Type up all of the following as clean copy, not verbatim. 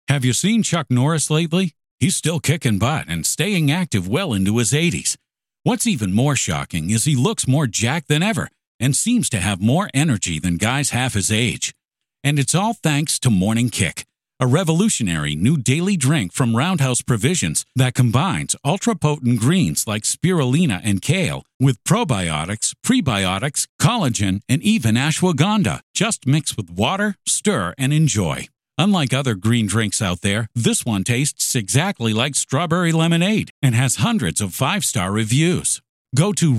Have you seen Chuck Norris lately? He's still kicking butt and staying active well into his 80s. What's even more shocking is he looks more jacked than ever and seems to have more energy than guys half his age. And it's all thanks to Morning Kick, a revolutionary new daily drink from Roundhouse Provisions that combines ultra-potent greens like spirulina and kale with probiotics, prebiotics, collagen, and even ashwagandha. Just mix with water, stir, and enjoy. Unlike other green drinks out there, this one tastes exactly like strawberry lemonade and has hundreds of 5-star reviews. Go to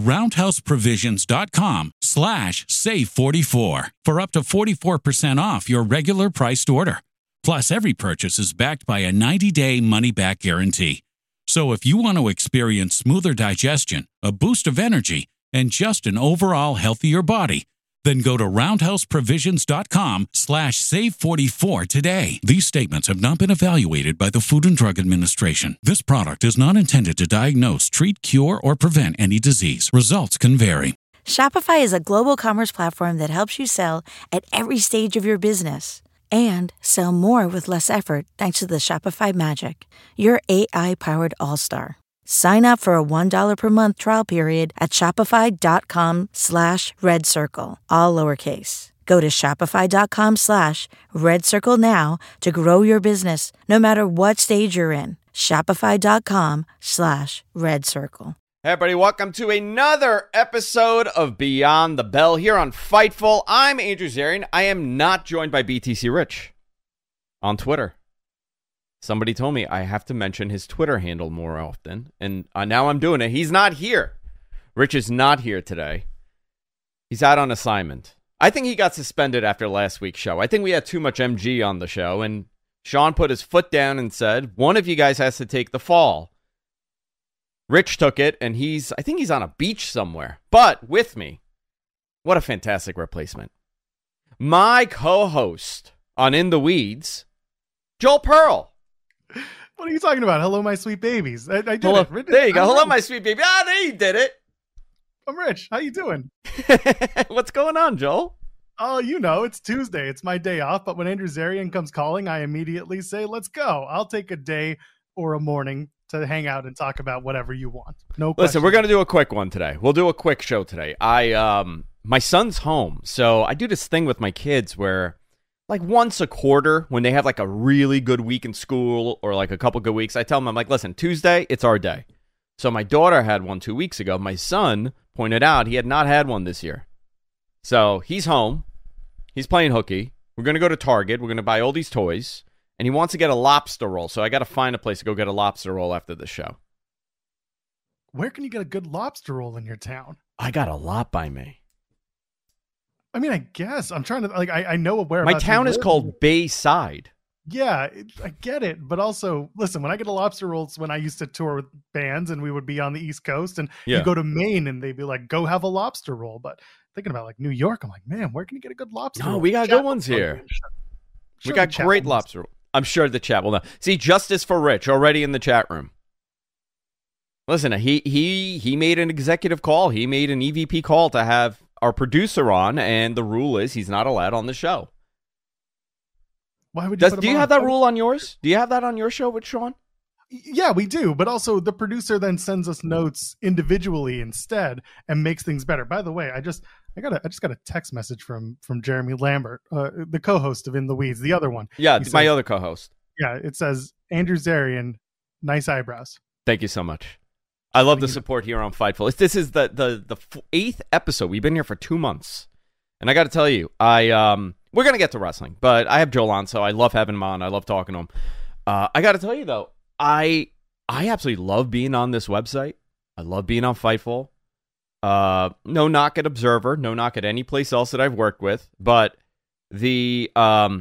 roundhouseprovisions.com/save44 for up to 44% off your regular priced order. Plus, every purchase is backed by a 90-day money-back guarantee. So if you want to experience smoother digestion, a boost of energy, and just an overall healthier body, then go to roundhouseprovisions.com/save44 today. These statements have not been evaluated by the Food and Drug Administration. This product is not intended to diagnose, treat, cure, or prevent any disease. Results can vary. Shopify is a global commerce platform that helps you sell at every stage of your business and sell more with less effort thanks to the Shopify Magic, your AI-powered all-star. Sign up for a $1 per month trial period at shopify.com/redcircle, all lowercase. Go to shopify.com/redcircle now to grow your business, no matter what stage you're in. Shopify.com/redcircle. Hey everybody, welcome to another episode of Beyond the Bell here on Fightful. I'm Andrew Zarian. I am not joined by BTC Rich on Twitter. Somebody told me I have to mention his Twitter handle more often, and now I'm doing it. He's not here. Rich is not here today. He's out on assignment. I think he got suspended after last week's show. I think we had too much MG on the show, and Sean put his foot down and said, one of you guys has to take the fall. Rich took it, and I think he's on a beach somewhere. But with me, what a fantastic replacement. My co-host on In the Weeds, Joel Pearl. What are you talking about? Hello, my sweet babies. I did Hello. it. There you go. Hello, my sweet baby. Ah, there you did it. I'm Rich. How you doing? What's going on, Joel? Oh, you know, it's Tuesday. It's my day off. But when Andrew Zarian comes calling, I immediately say, let's go. I'll take a day or a morning to hang out and talk about whatever you want. No question. Listen, we're going to do a quick one today. We'll do a quick show today. My son's home. So I do this thing with my kids where like once a quarter when they have like a really good week in school or like a couple good weeks, I tell them, I'm like, listen, Tuesday, it's our day. So my daughter had one 2 weeks ago. My son pointed out he had not had one this year. So he's home. He's playing hooky. We're going to go to Target. We're going to buy all these toys. And he wants to get a lobster roll. So I got to find a place to go get a lobster roll after the show. Where can you get a good lobster roll in your town? I got a lot by me. I mean, I guess I'm trying to I know where my town is called Bayside. Yeah, I get it. But also, listen, when I get a lobster roll, it's when I used to tour with bands and we would be on the East Coast and you go to Maine and they'd be like, go have a lobster roll. But thinking about like New York, I'm like, man, where can you get a good lobster roll? No, we got good ones here. We got great lobster roll. I'm sure the chat will know. See, justice for Rich already in the chat room. Listen, he made an executive call. He made an EVP call to have our producer on, and the rule is he's not allowed on the show. Why would you do you have that rule on yours? Do you have that on your show with Sean? Yeah, we do. But also the producer then sends us notes individually instead and makes things better. By the way, I just got a text message from Jeremy Lambert, the co-host of In the Weeds, the other one. Yeah, my other co-host. Yeah, it says, Andrew Zarian, nice eyebrows. Thank you so much. I love the support here on Fightful. This is the 8th episode. We've been here for 2 months. And I got to tell you, we're going to get to wrestling, but I have Joel on, so I love having him on. I love talking to him. I got to tell you, though, I absolutely love being on this website. I love being on Fightful. No knock at Observer, no knock at any place else that I've worked with, but the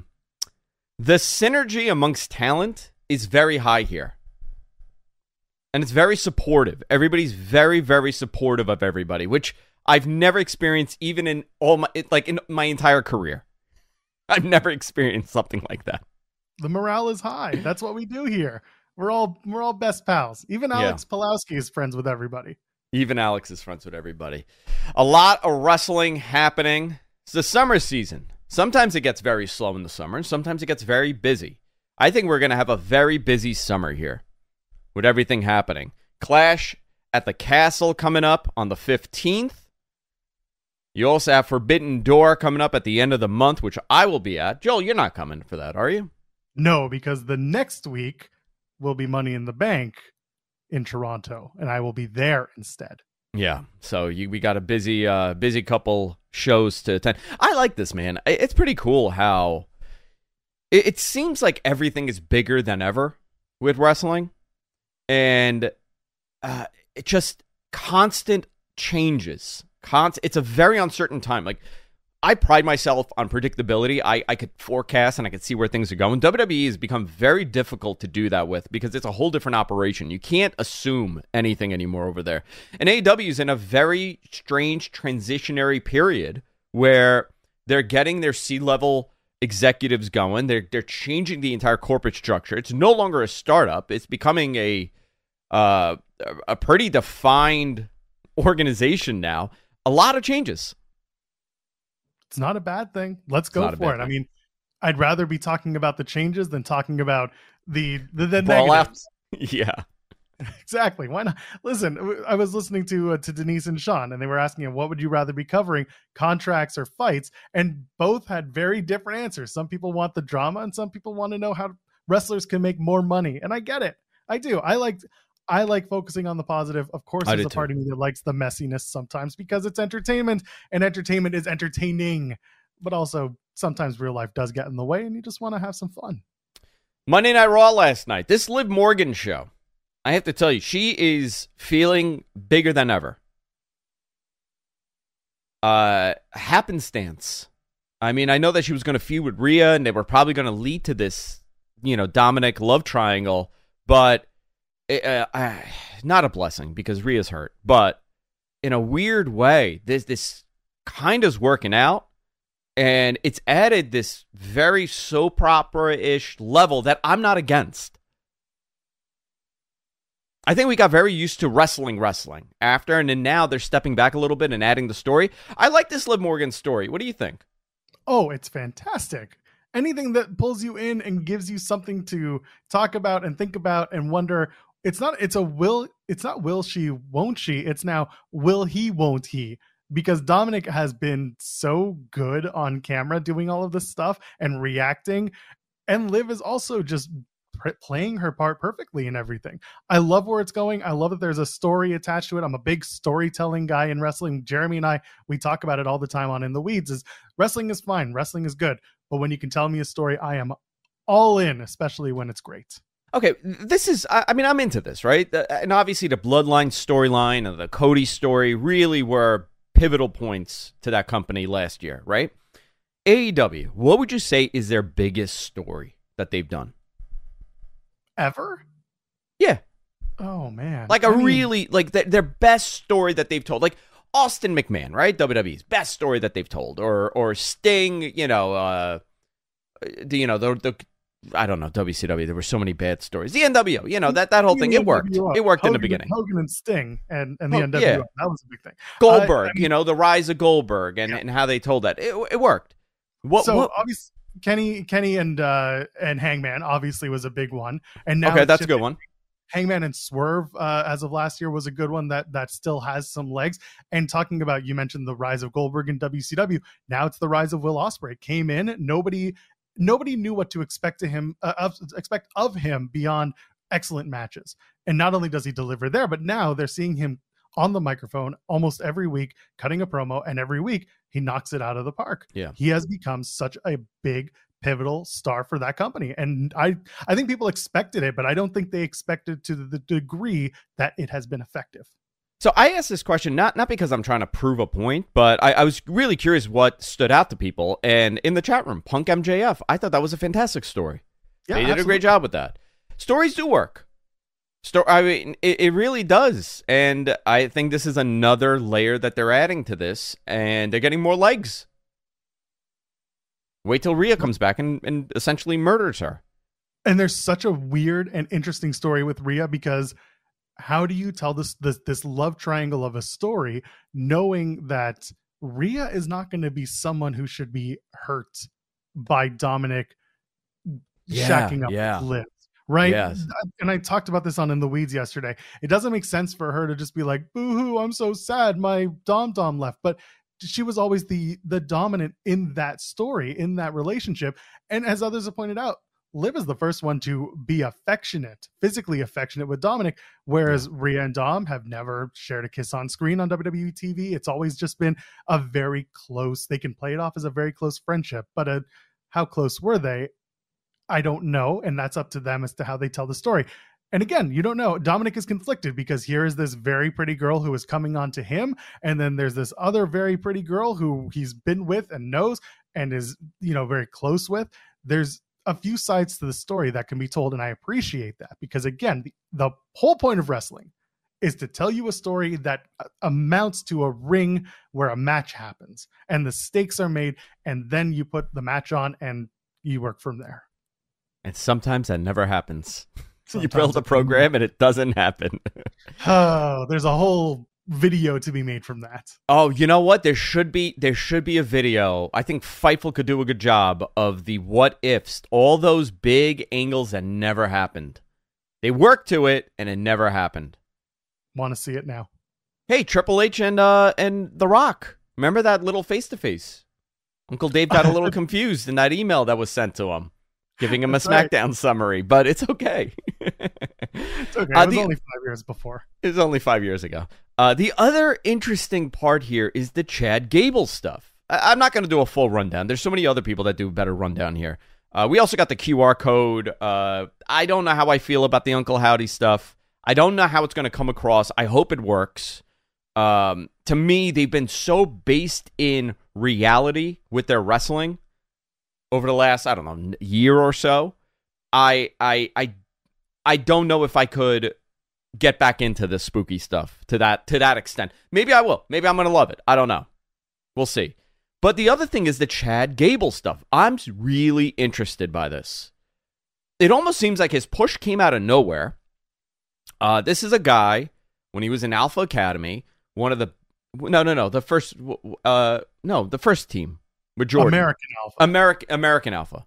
synergy amongst talent is very high here. And it's very supportive. Everybody's very, very supportive of everybody, which I've never experienced even in in my entire career. I've never experienced something like that. The morale is high. That's what we do here. We're all best pals. Even Alex Pulowski is friends with everybody. Even Alex is friends with everybody. A lot of wrestling happening. It's the summer season. Sometimes it gets very slow in the summer, and sometimes it gets very busy. I think we're going to have a very busy summer here with everything happening. Clash at the Castle coming up on the 15th. You also have Forbidden Door coming up at the end of the month, which I will be at. Joel, you're not coming for that, are you? No, because the next week will be Money in the Bank in Toronto, and I will be there instead. Yeah, so we got a busy couple shows to attend. I like this, man. It's pretty cool how it seems like everything is bigger than ever with wrestling, and it just constant changes. It's a very uncertain time. Like, I pride myself on predictability. I could forecast and I could see where things are going. WWE has become very difficult to do that with because it's a whole different operation. You can't assume anything anymore over there. And AEW is in a very strange transitionary period where they're getting their C-level executives going. They're changing the entire corporate structure. It's no longer a startup. It's becoming a pretty defined organization now. A lot of changes. It's not a bad thing. Let's go for it. I mean, I'd rather be talking about the changes than talking about the negatives. Yeah, exactly. Why not? Listen, I was listening to Denise and Sean, and they were asking him, what would you rather be covering, contracts or fights? And both had very different answers. Some people want the drama, and some people want to know how wrestlers can make more money. And I get it. I do. I like focusing on the positive. Of course, there's a part of me that likes the messiness sometimes because it's entertainment, and entertainment is entertaining. But also, sometimes real life does get in the way, and you just want to have some fun. Monday Night Raw last night. This Liv Morgan show, I have to tell you, she is feeling bigger than ever. Happenstance. I mean, I know that she was going to feud with Rhea, and they were probably going to lead to this, Dominic love triangle, but not a blessing because Rhea's hurt, but in a weird way, this kind of is working out, and it's added this very soap opera-ish level that I'm not against. I think we got very used to wrestling after, and then now they're stepping back a little bit and adding the story. I like this Liv Morgan story. What do you think? Oh, it's fantastic. Anything that pulls you in and gives you something to talk about and think about and wonder. It's not will she, won't she? It's now will he, won't he? Because Dominic has been so good on camera doing all of this stuff and reacting. And Liv is also just playing her part perfectly in everything. I love where it's going. I love that there's a story attached to it. I'm a big storytelling guy in wrestling. Jeremy and I, we talk about it all the time on In the Weeds. Is wrestling is fine. Wrestling is good. But when you can tell me a story, I am all in, especially when it's great. Okay, this is, I'm into this, right? And obviously the Bloodline storyline and the Cody story really were pivotal points to that company last year, right? AEW, what would you say is their biggest story that they've done? Ever? Yeah. Oh, man. Like their best story that they've told. Like Austin McMahon, right? WWE's best story that they've told. Or Sting, I don't know, WCW, there were so many bad stories. The NWO, that whole thing, it worked. It worked in the beginning. Hogan and Sting and the NWO, yeah. That was a big thing. Goldberg, the rise of Goldberg and how they told that. It worked. Obviously, Kenny and Hangman obviously was a big one. And now that's a good one. Hangman and Swerve, as of last year, was a good one that still has some legs. And talking about, you mentioned the rise of Goldberg in WCW. Now it's the rise of Will Ospreay. Came in, nobody knew what to expect of him beyond excellent matches. And not only does he deliver there, but now they're seeing him on the microphone almost every week, cutting a promo, and every week he knocks it out of the park. Yeah. He has become such a big, pivotal star for that company. And I think people expected it, but I don't think they expected to the degree that it has been effective. So I asked this question not because I'm trying to prove a point, but I was really curious what stood out to people. And in the chat room, Punk MJF, I thought that was a fantastic story. Yeah, they did a great job with that. Stories do work. It really does. And I think this is another layer that they're adding to this, and they're getting more legs. Wait till Rhea comes back and essentially murders her. And there's such a weird and interesting story with Rhea, because how do you tell this love triangle of a story knowing that Rhea is not going to be someone who should be hurt by Dominic shacking up with Liv, right? Yes. And I talked about this on In the Weeds yesterday. It doesn't make sense for her to just be like, boo-hoo, I'm so sad my Dom left. But she was always the dominant in that story, in that relationship. And as others have pointed out, Liv is the first one to be physically affectionate with Dominic, whereas Rhea and Dom have never shared a kiss on screen on WWE TV. It's always just been a very close, they can play it off as a very close friendship, but how close were they? I don't know. And that's up to them as to how they tell the story. And again, you don't know. Dominic is conflicted because here is this very pretty girl who is coming on to him. And then there's this other very pretty girl who he's been with and knows and is, very close with. There's a few sides to the story that can be told. And I appreciate that because again, the whole point of wrestling is to tell you a story that amounts to a ring where a match happens and the stakes are made. And then you put the match on and you work from there. And sometimes that never happens. So you build a program and it doesn't happen. Oh, there's a whole video to be made from that. Oh, you know what? There should be a video. I think Fightful could do a good job of the what ifs, all those big angles that never happened. They worked to it and it never happened. Want to see it now? Hey, Triple H and The Rock. Remember that little face-to-face? Uncle Dave got a little confused in that email that was sent to him, giving him a SmackDown summary, but it's okay. It's okay. It was only 5 years before. It was only 5 years ago. The other interesting part here is the Chad Gable stuff. I'm not going to do a full rundown. There's so many other people that do a better rundown here. We also got the QR code. I don't know how I feel about the Uncle Howdy stuff. I don't know how it's going to come across. I hope it works. To me, they've been so based in reality with their wrestling over the last, year or so. I don't know if I could get back into this spooky stuff to that extent. Maybe I will. Maybe I'm going to love it. I don't know. We'll see. But the other thing is the Chad Gable stuff. I'm really interested by this. It almost seems like his push came out of nowhere. This is a guy, when he was in Alpha Academy, the first team with Jordan. American Alpha.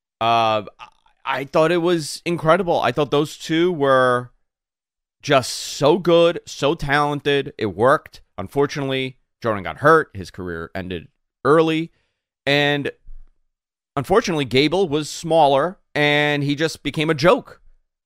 I thought it was incredible. I thought those two were just so good, so talented. It worked. Unfortunately, Jordan got hurt. His career ended early. And unfortunately, Gable was smaller, and he just became a joke.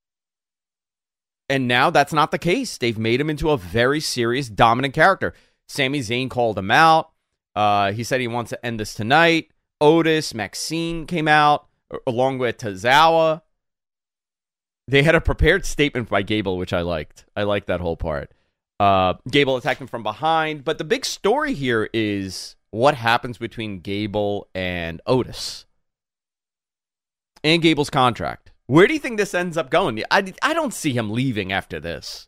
And now that's not the case. They've made him into a very serious, dominant character. Sami Zayn called him out. He said he wants to end this tonight. Otis, Maxine came out, along with Tozawa. They had a prepared statement by Gable, which I liked. I liked that whole part. Gable attacked him from behind. But the big story here is what happens between Gable and Otis. And Gable's contract. Where do you think this ends up going? I don't see him leaving after this.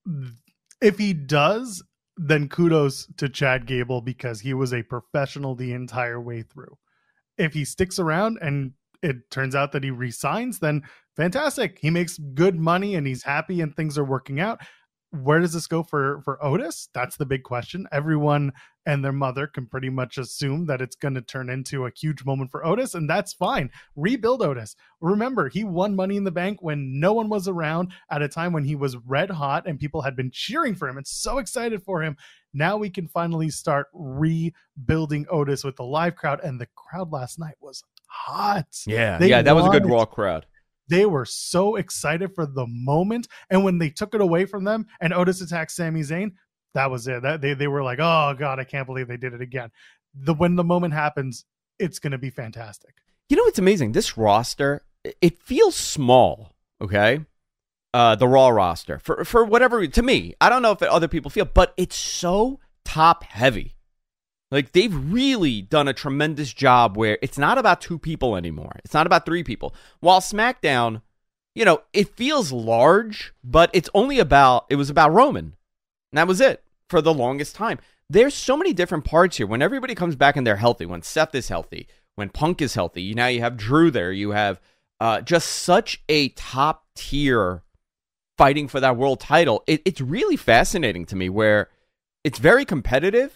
If he does, then kudos to Chad Gable because he was a professional the entire way through. If he sticks around and it turns out that he resigns, then fantastic. He makes good money and he's happy and things are working out. Where does this go for Otis? That's the big question. Everyone and their mother can pretty much assume that it's going to turn into a huge moment for Otis, and that's fine. Rebuild Otis. Remember, he won Money in the Bank when no one was around at a time when he was red hot and people had been cheering for him and so excited for him. Now we can finally start rebuilding Otis with the live crowd, and the crowd last night was hot. Yeah, that was a good Raw crowd. They were so excited for the moment. And when they took it away from them and Otis attacked Sami Zayn, that was it. They were like, oh, God, I can't believe they did it again. When the moment happens, it's going to be fantastic. You know what's amazing? This roster, it feels small, okay? The Raw roster. For whatever, to me, I don't know if other people feel, but it's so top heavy. Like, they've really done a tremendous job where it's not about 2 people anymore. It's not about 3 people. While SmackDown, it feels large, but it was about Roman. And that was it for the longest time. There's so many different parts here. When everybody comes back and they're healthy, when Seth is healthy, when Punk is healthy, now you have Drew there. You have just such a top tier fighting for that world title. It's really fascinating to me where it's very competitive.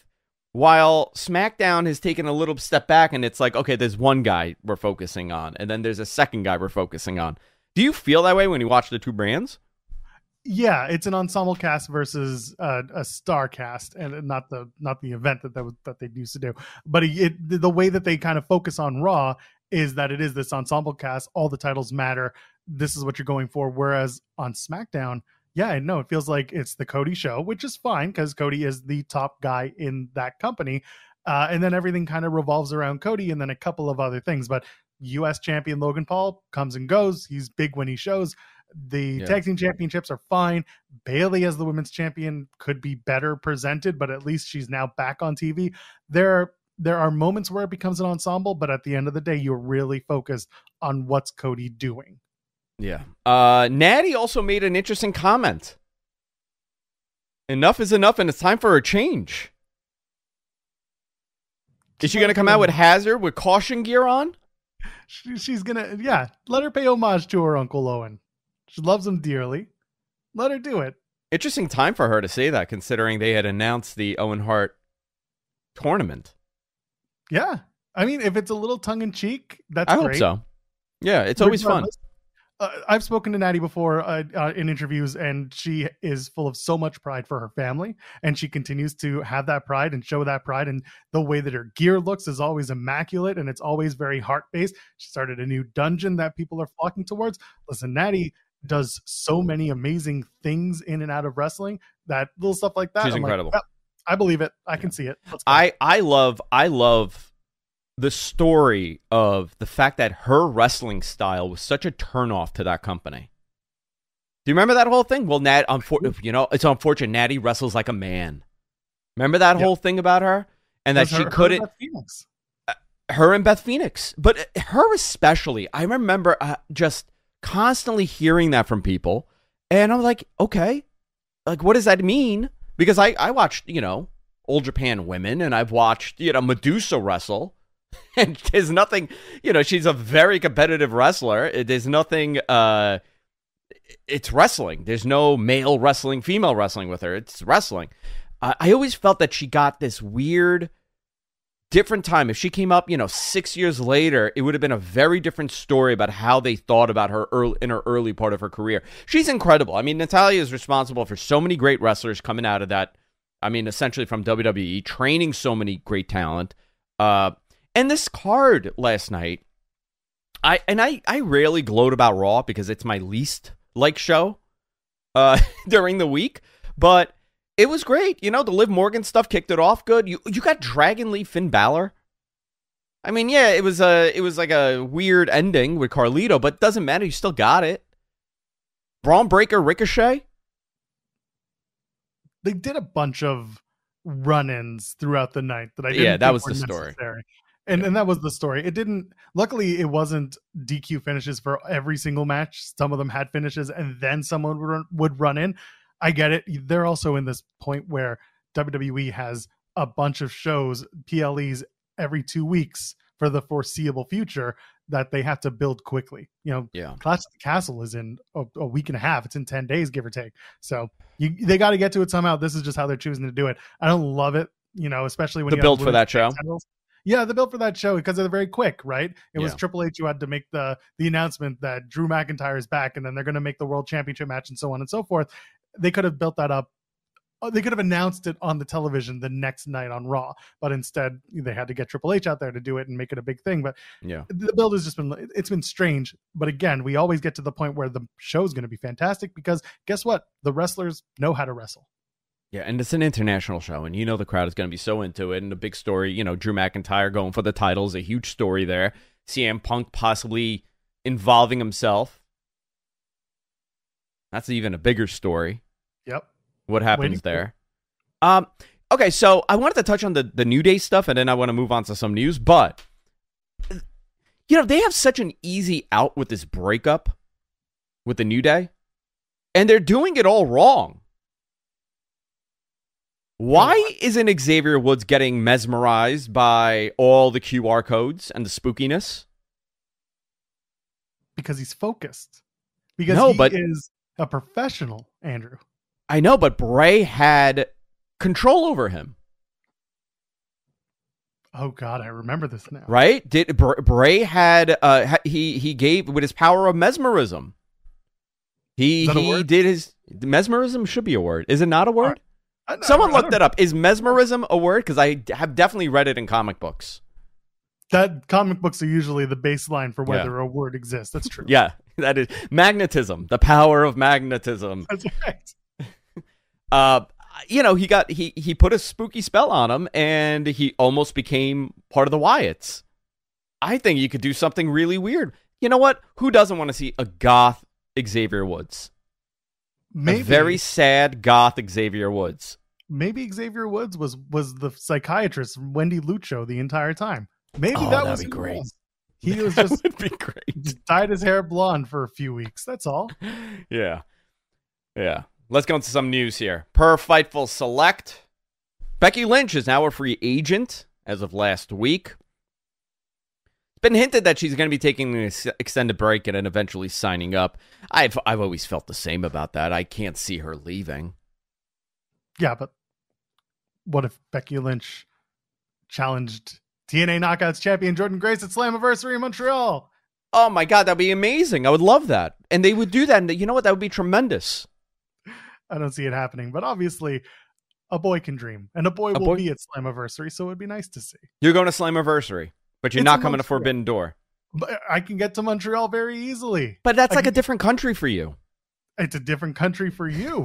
while SmackDown has taken a little step back and it's like, okay, there's one guy we're focusing on, and then there's a second guy we're focusing on. Do you feel that way when you watch the two brands? Yeah, it's an ensemble cast versus a star cast, and not the event that they used to do. But the way that they kind of focus on Raw is that it is this ensemble cast. All the titles matter. This is what you're going for. Whereas on SmackDown, yeah, no, it feels like it's the Cody show, which is fine because Cody is the top guy in that company. And then everything kind of revolves around Cody and then a couple of other things. But U.S. champion Logan Paul comes and goes. He's big when he shows. The tag team championships are fine. Bayley as the women's champion could be better presented, but at least she's now back on TV. There are moments where it becomes an ensemble, but at the end of the day, you're really focused on what's Cody doing. Yeah. Natty also made an interesting comment. Enough is enough, and it's time for a change. Is she going to come out with Hazard with caution gear on? She's going to, let her pay homage to her Uncle Owen. She loves him dearly. Let her do it. Interesting time for her to say that, considering they had announced the Owen Hart tournament. Yeah. I mean, if it's a little tongue-in-cheek, that's great. I hope so. Yeah, it's always fun. I've spoken to Natty before in interviews, and she is full of so much pride for her family, and she continues to have that pride and show that pride, and the way that her gear looks is always immaculate, and it's always very heart-based. She started a new dungeon that people are flocking towards. Listen, Natty does so many amazing things in and out of wrestling, that little stuff like that. She's incredible. Like, I believe it. I can see it. I love the story of the fact that her wrestling style was such a turnoff to that company. Do you remember that whole thing? Well, it's unfortunate Natty wrestles like a man. Remember that whole thing about her? And that she couldn't... Her and Beth Phoenix. But her especially. I remember just constantly hearing that from people. And I'm like, okay, like, what does that mean? Because I watched, Old Japan Women, and I've watched, Medusa wrestle. And there's nothing, she's a very competitive wrestler. There's nothing, it's wrestling. There's no male wrestling, female wrestling with her. It's wrestling. I always felt that she got this weird, different time. If she came up, 6 years later, it would have been a very different story about how they thought about her in her early part of her career. She's incredible. I mean, Natalya is responsible for so many great wrestlers coming out of that. I mean, essentially from WWE, training so many great talent. And this card last night, I rarely gloat about Raw because it's my least like show during the week, but it was great. The Liv Morgan stuff kicked it off good. You got Dragon Lee Finn Balor. I mean, yeah, it was like a weird ending with Carlito, but it doesn't matter. You still got it. Braun Breaker Ricochet. They did a bunch of run-ins throughout the night that I didn't. Yeah, that was the story. And that was the story. It didn't. Luckily, it wasn't DQ finishes for every single match. Some of them had finishes, and then someone would run in. I get it. They're also in this point where WWE has a bunch of shows, PLEs, every 2 weeks for the foreseeable future that they have to build quickly. Clash at the Castle is in a week and a half. It's in 10 days, give or take. So they got to get to it somehow. This is just how they're choosing to do it. I don't love it, especially when the build for that show. Yeah, the build for that show, because they're very quick, right? It was Triple H who had to make the announcement that Drew McIntyre is back, and then they're going to make the World Championship match and so on and so forth. They could have built that up. They could have announced it on the television the next night on Raw, but instead they had to get Triple H out there to do it and make it a big thing. But the build has it's been strange. But again, we always get to the point where the show's going to be fantastic because guess what? The wrestlers know how to wrestle. Yeah, and it's an international show, and the crowd is going to be so into it. And the big story, Drew McIntyre going for the title is a huge story there. CM Punk possibly involving himself. That's even a bigger story. Yep. What happens there? Okay, so I wanted to touch on the New Day stuff, and then I want to move on to some news. But, they have such an easy out with this breakup with the New Day, and they're doing it all wrong. Why isn't Xavier Woods getting mesmerized by all the QR codes and the spookiness? Because he's focused. Because he is a professional, Andrew. I know, but Bray had control over him. Oh God, I remember this now. Right? Bray had he gave with his power of mesmerism. He did his mesmerism should be a word. Is it not a word? Someone look that up. Is mesmerism a word? Because I have definitely read it in comic books. That comic books are usually the baseline for whether a word exists. That's true. Yeah, that is magnetism. The power of magnetism. That's right. He put a spooky spell on him, and he almost became part of the Wyatts. I think you could do something really weird. You know what? Who doesn't want to see a goth Xavier Woods? Maybe a very sad goth Xavier Woods. Maybe Xavier Woods was the psychiatrist Wendy Lucho the entire time. Maybe that'd be great. He was just would be great. Dyed his hair blonde for a few weeks. That's all. Yeah. Let's go into some news here. Per Fightful Select, Becky Lynch is now a free agent as of last week. It's been hinted that she's going to be taking an extended break and then eventually signing up. I've always felt the same about that. I can't see her leaving. Yeah, but what if Becky Lynch challenged TNA Knockouts champion Jordynne Grace at Slammiversary in Montreal? Oh my God, that'd be amazing. I would love that. And they would do that. And you know what? That would be tremendous. I don't see it happening, but obviously a boy can dream, and a boy will be at Slammiversary, so it'd be nice to see. You're going to Slammiversary, but you're not coming to Forbidden Door. But I can get to Montreal very easily. But that's like a different country for you. It's a different country for you.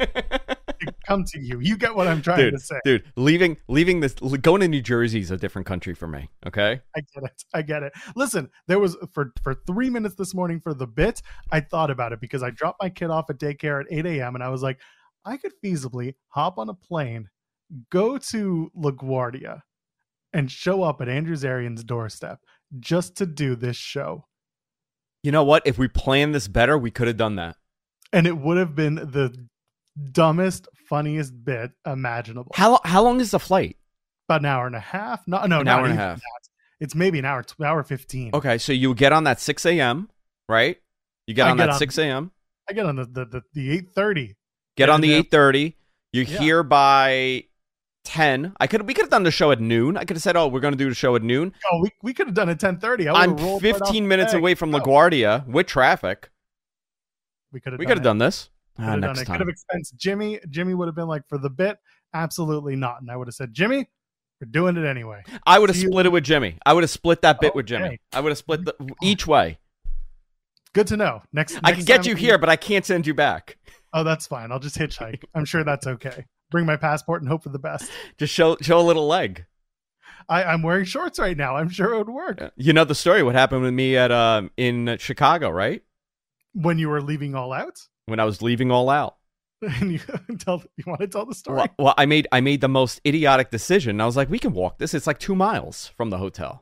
Come to you. You get what I'm trying to say. Dude, leaving this, going to New Jersey is a different country for me, okay? I get it. Listen, there was, for 3 minutes this morning for the bit, I thought about it because I dropped my kid off at daycare at 8 a.m. and I was like, I could feasibly hop on a plane, go to LaGuardia, and show up at Andrew Zarian's doorstep just to do this show. You know what? If we planned this better, we could have done that. And it would have been the dumbest, funniest bit imaginable. How long is the flight? About an hour and a half? No, an hour and a half. It's maybe an hour 15. Okay, so you get on that 6 a.m., right? You get on that 6 a.m. I get on the 8:30. Get on the 8:30. You're here by 10. We could have done the show at noon. I could have said, "Oh, we're going to do the show at noon." Oh, we could have done it 10:30. I'm 15 minutes away from LaGuardia with traffic. We could have done this. Next time. Could have expensed Jimmy. Jimmy would have been like, for the bit, absolutely not. And I would have said, Jimmy, we're doing it anyway. I would have split it with Jimmy. I would have split that bit with Jimmy. I would have split each way. Good to know. Next I can get you here, but I can't send you back. Oh, that's fine. I'll just hitchhike. I'm sure that's okay. Bring my passport and hope for the best. Just show a little leg. I'm wearing shorts right now. I'm sure it would work. You know the story. What happened with me at in Chicago, right? When you were leaving All Out? When I was leaving All Out. And you want to tell the story? Well, I made the most idiotic decision. I was like, we can walk this. It's like 2 miles from the hotel.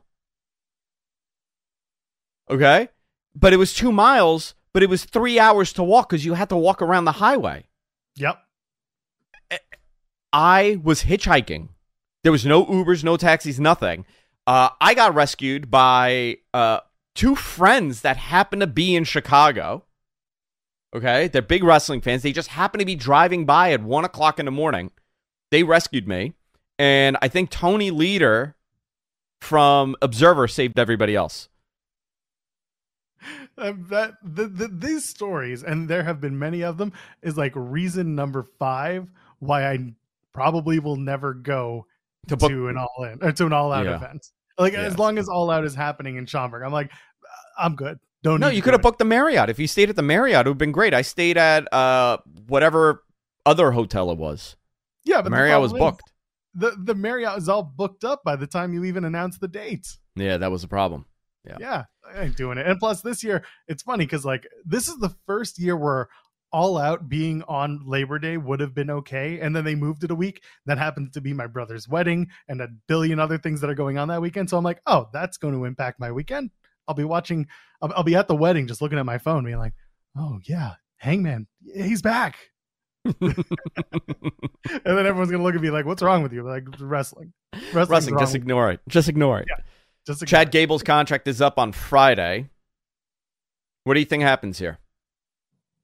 Okay? But it was 2 miles, but it was 3 hours to walk because you had to walk around the highway. Yep. I was hitchhiking. There was no Ubers, no taxis, nothing. I got rescued by 2 friends that happened to be in Chicago. Okay? They're big wrestling fans. They just happened to be driving by at 1 o'clock in the morning. They rescued me. And I think Tony Leader from Observer saved everybody else. These stories, and there have been many of them, is like reason number 5 why I probably will never go to an all-in or to an all-out event. Like as long as All Out is happening in Schaumburg, I'm like, I'm good. No, you could have booked the Marriott. If you stayed at the Marriott, it would have been great. I stayed at whatever other hotel it was. Yeah, but Marriott was booked. The Marriott is all booked up by the time you even announce the dates. Yeah, that was the problem. Yeah, I ain't doing it. And plus this year, it's funny because like this is the first year where All Out being on Labor Day would have been okay. And then they moved it a week. That happened to be my brother's wedding and a billion other things that are going on that weekend. So I'm like, oh, that's going to impact my weekend. I'll be at the wedding just looking at my phone being like, oh yeah, Hangman, he's back. And then everyone's going to look at me like, what's wrong with you? Like wrestling. Just ignore it. Just ignore it. Yeah, Chad Gable's contract is up on Friday. What do you think happens here?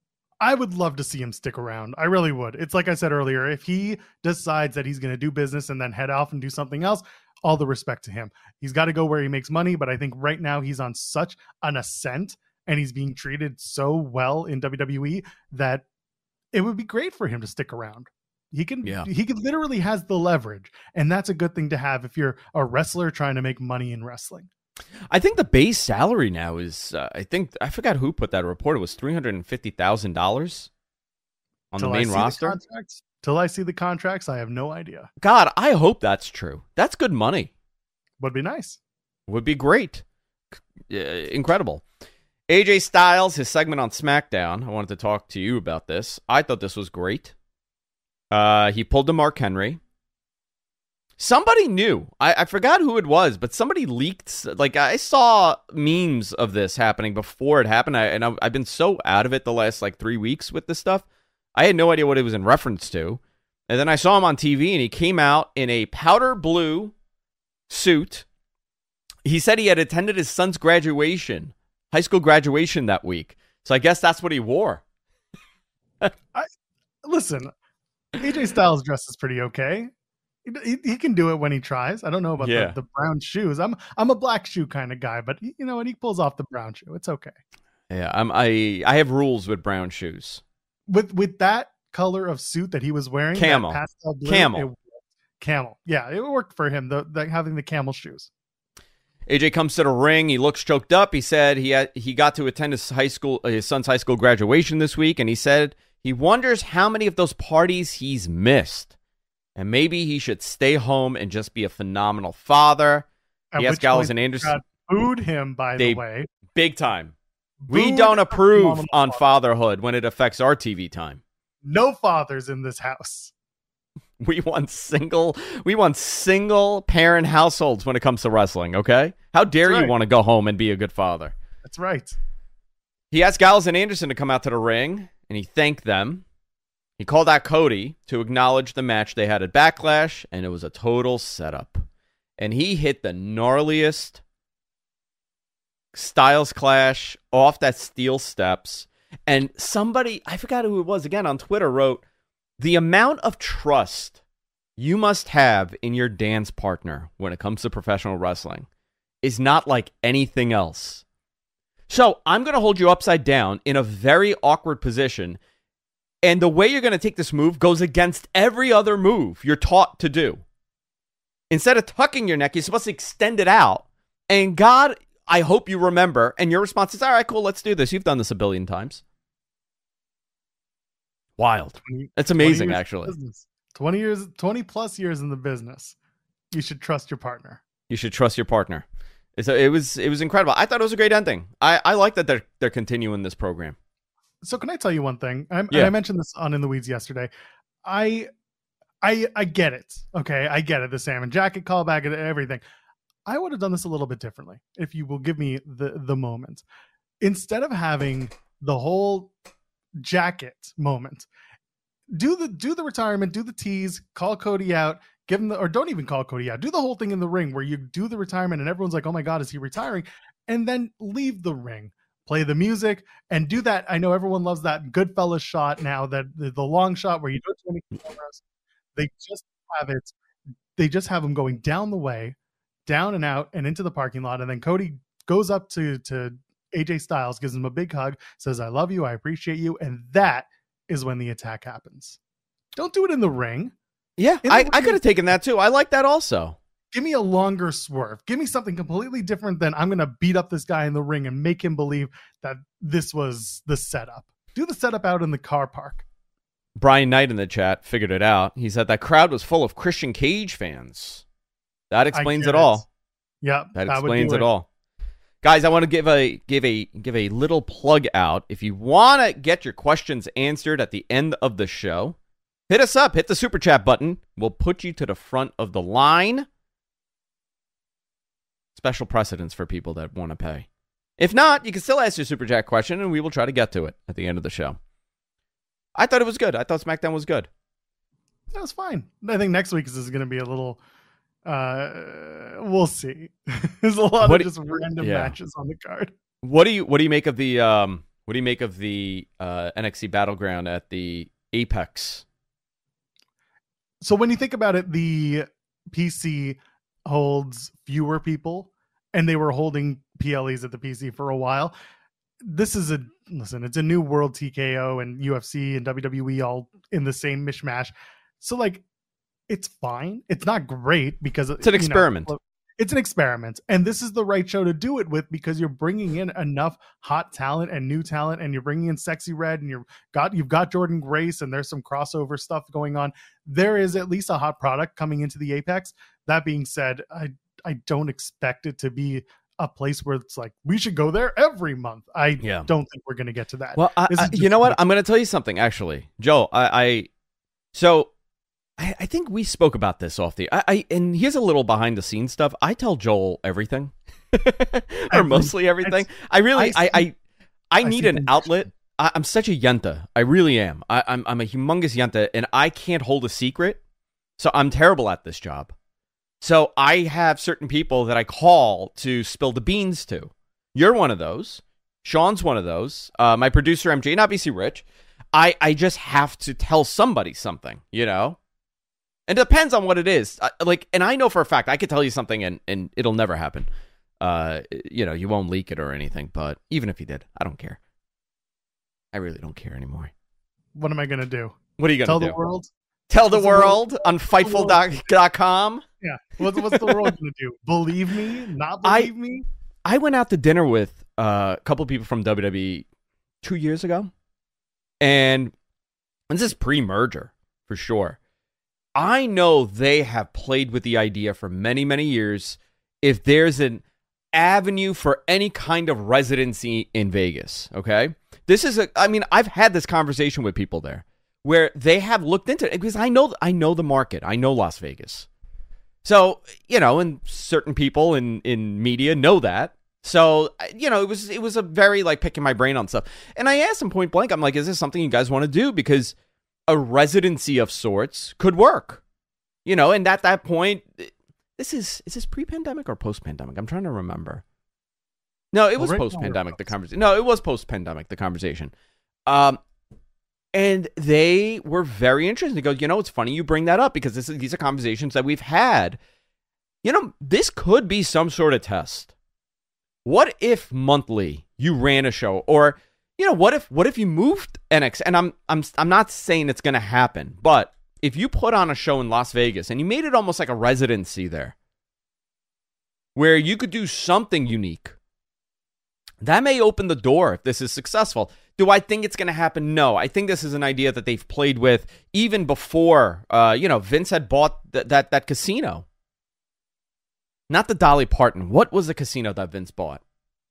I would love to see him stick around. I really would. It's like I said earlier, if he decides that he's going to do business and then head off and do something else, all the respect to him. He's got to go where he makes money, but I think right now he's on such an ascent and he's being treated so well in WWE that it would be great for him to stick around. He can literally has the leverage, and that's a good thing to have if you're a wrestler trying to make money in wrestling. I think the base salary now is, I forgot who put that report. It was $350,000 on the main roster. Till I see the contracts, I have no idea. God, I hope that's true. That's good money. Would be nice. Would be great. Incredible. AJ Styles, his segment on SmackDown. I wanted to talk to you about this. I thought this was great. He pulled a Mark Henry. Somebody knew. I forgot who it was, but somebody leaked. Like, I saw memes of this happening before it happened. I've been so out of it the last 3 weeks with this stuff. I had no idea what it was in reference to. And then I saw him on TV, and he came out in a powder blue suit. He said he had attended his son's graduation, high school graduation that week. So I guess that's what he wore. Listen, AJ Styles dresses pretty okay. He can do it when he tries. I don't know about the brown shoes. I'm a black shoe kind of guy, but you know what? He pulls off the brown shoe. It's okay. Yeah, I have rules with brown shoes. With that color of suit that he was wearing, camel, that pastel blue, camel. Yeah, it worked for him. Having the camel shoes. AJ comes to the ring. He looks choked up. He said he got to attend his son's high school graduation this week, and he said he wonders how many of those parties he's missed, and maybe he should stay home and just be a phenomenal father. He asked Gallows and Anderson. Booed him, by the way, big time. We don't approve on fatherhood when it affects our TV time. No fathers in this house. We want single parent households when it comes to wrestling, okay? How dare you want to go home and be a good father? That's right. He asked Gallows and Anderson to come out to the ring, and he thanked them. He called out Cody to acknowledge the match they had at Backlash, and it was a total setup. And he hit the gnarliest Styles Clash off that steel steps. And somebody, I forgot who it was, again on Twitter, wrote, the amount of trust you must have in your dance partner when it comes to professional wrestling is not like anything else. So I'm going to hold you upside down in a very awkward position. And the way you're going to take this move goes against every other move you're taught to do. Instead of tucking your neck, you're supposed to extend it out. And God, I hope you remember. And your response is, all right, cool, let's do this. You've done this a billion times. Wild. It's amazing, actually. 20 plus years in the business. You should trust your partner. You should trust your partner. It was incredible. I thought it was a great ending. I like that they're continuing this program. So can I tell you one thing? I mentioned this on In the Weeds yesterday. I get it. Okay, I get it. The salmon jacket callback and everything. I would have done this a little bit differently if you will give me the moment. Instead of having the whole jacket moment, do the retirement, do the tease, call Cody out, give him or don't even call Cody out. Do the whole thing in the ring where you do the retirement and everyone's like, oh my God, is he retiring? And then leave the ring, play the music, and do that. I know everyone loves that Goodfellas shot now, that the long shot where you don't do any cameras. They just have it. They just have him going down the way, down and out and into the parking lot. And then Cody goes up to AJ Styles, gives him a big hug, says, I love you, I appreciate you. And that is when the attack happens. Don't do it in the ring. Yeah, I could have taken that too. I like that also. Give me a longer swerve. Give me something completely different than I'm going to beat up this guy in the ring and make him believe that this was the setup. Do the setup out in the car park. Brian Knight in the chat figured it out. He said that crowd was full of Christian Cage fans. That explains it all. Yeah, that explains it all. Guys, I want to give a little plug out. If you want to get your questions answered at the end of the show, hit us up. Hit the super chat button. We'll put you to the front of the line. Special precedence for people that want to pay. If not, you can still ask your super chat question, and we will try to get to it at the end of the show. I thought it was good. I thought SmackDown was good. That was fine. I think next week is going to be a little... we'll see. There's a lot of just random matches on the card. What do you make of the What do you make of the NXT Battleground at the Apex? So when you think about it, the PC holds fewer people, and they were holding PLEs at the PC for a while. This is it's a new world. TKO and UFC and WWE all in the same mishmash. So like, it's fine. It's not great because it's an experiment. It's an experiment, and this is the right show to do it with because you're bringing in enough hot talent and new talent, and you're bringing in Sexy Red, and you've got Jordan Grace, and there's some crossover stuff going on. There is at least a hot product coming into the Apex. That being said, I don't expect it to be a place where it's like we should go there every month. I don't think we're going to get to that. Well, you know what? I'm going to tell you something. Actually, Joe, I think we spoke about this off the. And here's a little behind the scenes stuff. I tell Joel everything, or mostly everything. I need an outlet. I'm such a yenta. I really am. I'm a humongous yenta, and I can't hold a secret. So I'm terrible at this job. So I have certain people that I call to spill the beans to. You're one of those. Sean's one of those. My producer MJ, and obviously Rich. I just have to tell somebody something, you know. And it depends on what it is. And I know for a fact I could tell you something and it'll never happen. You won't leak it or anything. But even if you did, I don't care. I really don't care anymore. What am I going to do? What are you going to do? Tell the world? Tell the world on Fightful.com? Yeah. What's the world going to do? Believe me? Not believe me? I went out to dinner with a couple of people from WWE 2 years ago. And this is pre-merger, for sure. I know they have played with the idea for many, many years. If there's an avenue for any kind of residency in Vegas, okay? I've had this conversation with people there where they have looked into it because I know the market. I know Las Vegas. So, and certain people in media know that. So, it was a very like picking my brain on stuff. And I asked them point blank, I'm like, is this something you guys want to do? Because a residency of sorts could work, and at that point, is this pre-pandemic or post-pandemic? I'm trying to remember. No, it was post-pandemic, the conversation. No, it was post-pandemic, the conversation. And they were very interested. They go, it's funny you bring that up because these are conversations that we've had. This could be some sort of test. What if monthly you ran a show or what if you moved NXT? And I'm not saying it's going to happen, but if you put on a show in Las Vegas and you made it almost like a residency there, where you could do something unique, that may open the door if this is successful. Do I think it's going to happen? No. I think this is an idea that they've played with even before, Vince had bought that casino. Not the Dolly Parton. What was the casino that Vince bought?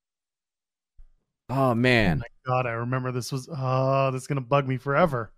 Oh, man. Oh, my God. I remember this was, this is going to bug me forever.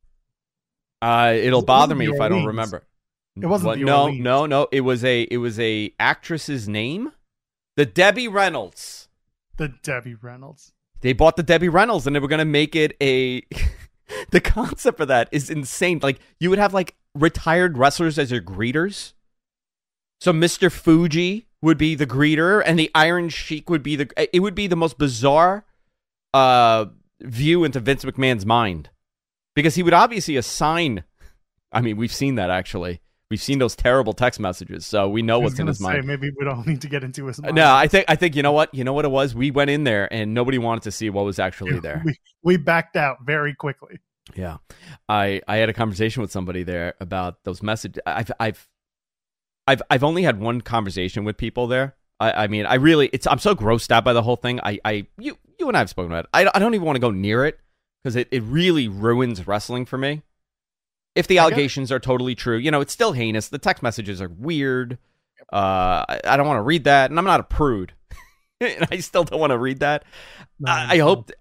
It'll bother me if I don't remember. It wasn't No. It was a actress's name. The Debbie Reynolds. The Debbie Reynolds. They bought the Debbie Reynolds and they were going to make it a... The concept for that is insane. Like, you would have, like, retired wrestlers as your greeters. So Mr. Fuji would be the greeter and the Iron Sheik would be it would be the most bizarre view into Vince McMahon's mind. Because he would obviously assign... I mean, we've seen that, actually. We've seen those terrible text messages, so we know what's in his mind. Maybe we don't need to get into his mind. No, I think you know what? You know what it was? We went in there, and nobody wanted to see what was actually there. We backed out very quickly. Yeah. I had a conversation with somebody there about those messages. I've only had one conversation with people there. I'm so grossed out by the whole thing. You and I have spoken about it. I don't even want to go near it because it really ruins wrestling for me. If the allegations are totally true, it's still heinous. The text messages are weird. I don't want to read that, and I'm not a prude. And I still don't want to read that. No, I hope,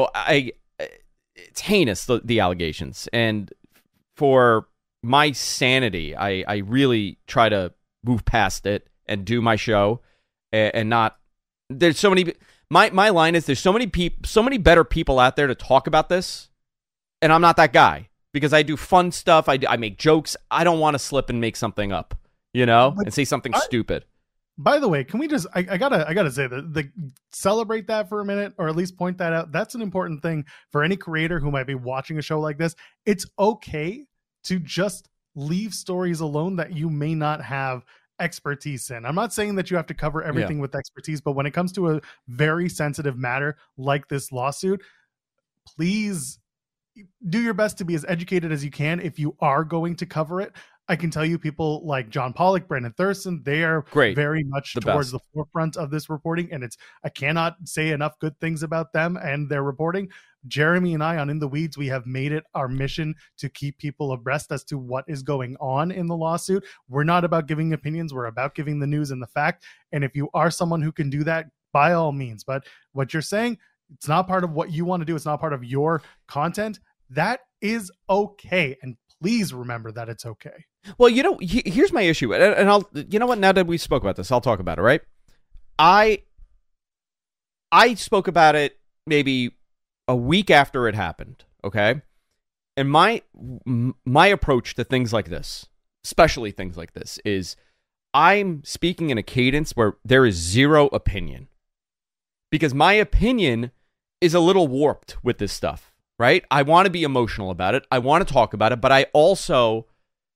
it's heinous, the allegations. And for my sanity, I really try to move past it and do my show and not... There's so many... My line is there's so many better people out there to talk about this, and I'm not that guy. Because I do fun stuff, I make jokes. I don't want to slip and make something up, and say something stupid. By the way, can we just, I gotta say that the celebrate that for a minute, or at least point that out. That's an important thing for any creator who might be watching a show like this. It's okay to just leave stories alone that you may not have expertise in. I'm not saying that you have to cover everything with expertise, but when it comes to a very sensitive matter like this lawsuit, please do your best to be as educated as you can if you are going to cover it. I can tell you people like John Pollock, Brandon Thurston, they are very much towards the forefront of this reporting. And I cannot say enough good things about them and their reporting. Jeremy and I on In the Weeds, we have made it our mission to keep people abreast as to what is going on in the lawsuit. We're not about giving opinions. We're about giving the news and the fact. And if you are someone who can do that, by all means. But what you're saying, it's not part of what you want to do. It's not part of your content. That is okay. And please remember that it's okay. Well, here's my issue. And I'll, you know what? Now that we spoke about this, I'll talk about it, right? I spoke about it maybe a week after it happened, okay? And my approach to things like this, especially things like this, is I'm speaking in a cadence where there is zero opinion. Because my opinion is a little warped with this stuff, right? I want to be emotional about it. I want to talk about it, but I also...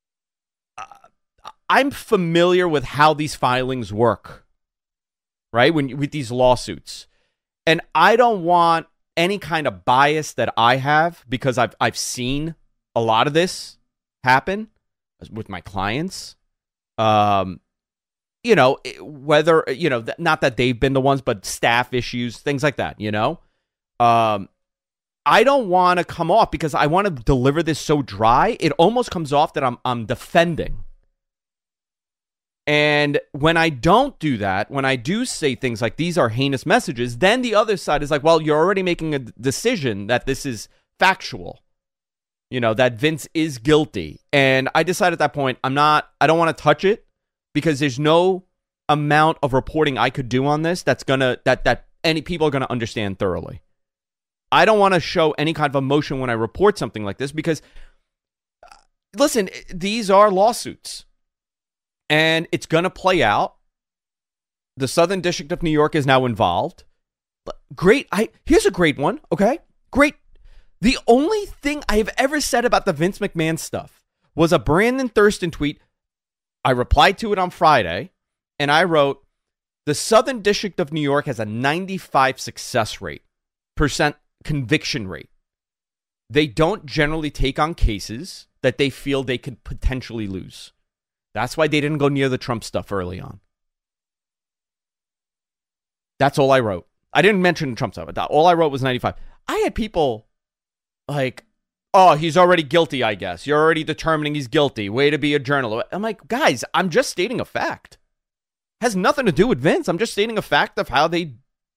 I'm familiar with how these filings work, right? With these lawsuits. And I don't want any kind of bias that I have, because I've seen a lot of this happen with my clients. Whether, not that they've been the ones, but staff issues, things like that, I don't want to come off, because I want to deliver this so dry, it almost comes off that I'm defending. And when I don't do that, when I do say things like these are heinous messages, then the other side is like, well, you're already making a decision that this is factual, that Vince is guilty. And I decided at that point, I don't want to touch it, because there's no amount of reporting I could do on this that any people are going to understand thoroughly. I don't want to show any kind of emotion when I report something like this, because listen, these are lawsuits. And it's going to play out. The Southern District of New York is now involved. Great. Here's a great one, okay? Great. The only thing I have ever said about the Vince McMahon stuff was a Brandon Thurston tweet. I replied to it on Friday, and I wrote, the Southern District of New York has a 95% success rate, conviction rate. They don't generally take on cases that they feel they could potentially lose. That's why they didn't go near the Trump stuff early on. That's all I wrote. I didn't mention Trump stuff. All I wrote was 95. I had people like, oh, he's already guilty, I guess. You're already determining he's guilty. Way to be a journalist. I'm like, guys, I'm just stating a fact. Has nothing to do with Vince. I'm just stating a fact of how they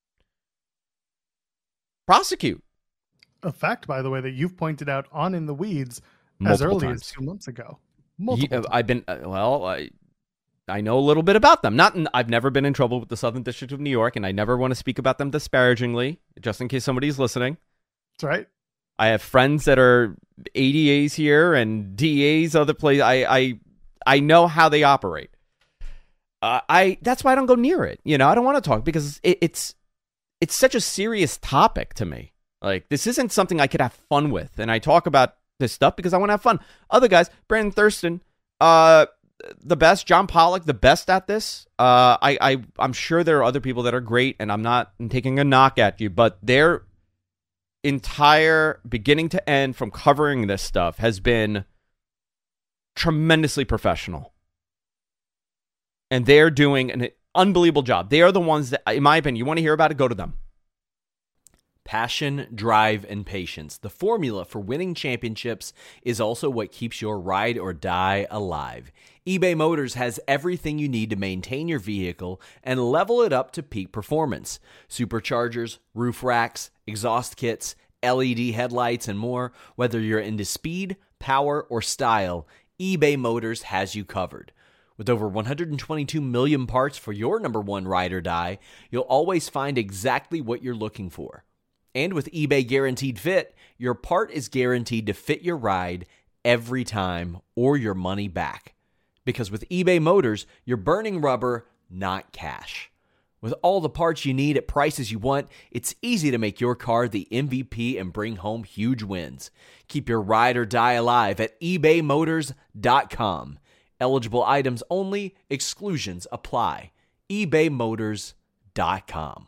prosecute. A fact, by the way, that you've pointed out on In the Weeds multiple as early times. as 2 months ago. I've been, I know a little bit about them. I've never been in trouble with the Southern District of New York, and I never want to speak about them disparagingly, just in case somebody's listening. That's right. I have friends that are ADAs here and DAs other places. I know how they operate. That's why I don't go near it. I don't want to talk, because it's such a serious topic to me. Like, this isn't something I could have fun with, and I talk about this stuff because I want to have fun. Other guys, Brandon Thurston, the best. John Pollock, the best at this. I'm sure there are other people that are great, and I'm taking a knock at you, but their entire beginning to end from covering this stuff has been tremendously professional. And they're doing an unbelievable job. They are the ones that, in my opinion, you want to hear about it, go to them. Passion, drive, and patience. The formula for winning championships is also what keeps your ride or die alive. eBay Motors has everything you need to maintain your vehicle and level it up to peak performance. Superchargers, roof racks, exhaust kits, LED headlights, and more. Whether you're into speed, power, or style, eBay Motors has you covered. With over 122 million parts for your number one ride or die, you'll always find exactly what you're looking for. And with eBay Guaranteed Fit, your part is guaranteed to fit your ride every time or your money back. Because with eBay Motors, you're burning rubber, not cash. With all the parts you need at prices you want, it's easy to make your car the MVP and bring home huge wins. Keep your ride or die alive at ebaymotors.com. Eligible items only. Exclusions apply. ebaymotors.com.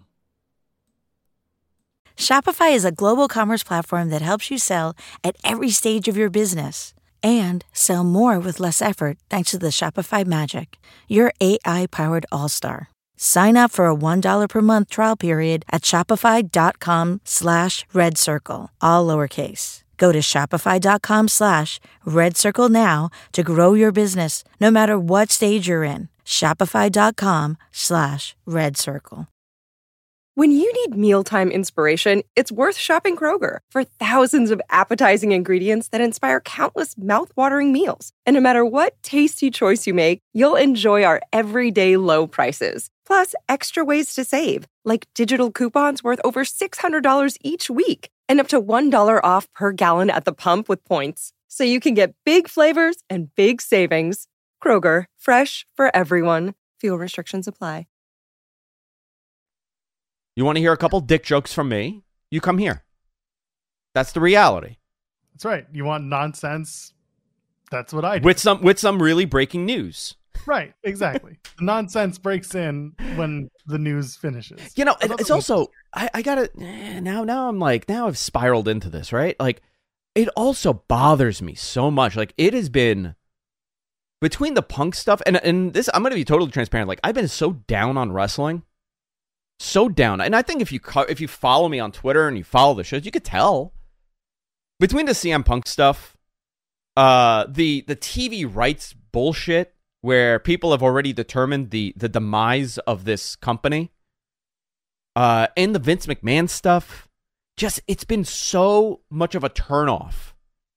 Shopify is a global commerce platform that helps you sell at every stage of your business and sell more with less effort thanks to the Shopify Magic, your AI-powered all-star. Sign up for a $1 per month trial period at shopify.com/redcircle, all lowercase. Go to shopify.com/redcircle now to grow your business, no matter what stage you're in. Shopify.com/redcircle. When you need mealtime inspiration, it's worth shopping Kroger for thousands of appetizing ingredients that inspire countless mouthwatering meals. And no matter what tasty choice you make, you'll enjoy our everyday low prices. Plus, extra ways to save, like digital coupons worth over $600 each week and up to $1 off per gallon at the pump with points. So you can get big flavors and big savings. Kroger, fresh for everyone. Fuel restrictions apply. You want to hear a couple dick jokes from me? You come here. That's the reality. That's right. You want nonsense? That's what I do. With some really breaking news. Right, exactly. The nonsense breaks in when the news finishes. You know, it's also I gotta now I'm like, now I've spiraled into this, right? Like, it also bothers me so much. Like, it has been between the Punk stuff and this, I'm gonna be totally transparent. Like, I've been so down on wrestling. So down. And I think if you follow me on Twitter and you follow the shows, you could tell. Between the CM Punk stuff, the TV rights bullshit, where people have already determined the demise of this company, and the Vince McMahon stuff, just, it's been so much of a turnoff.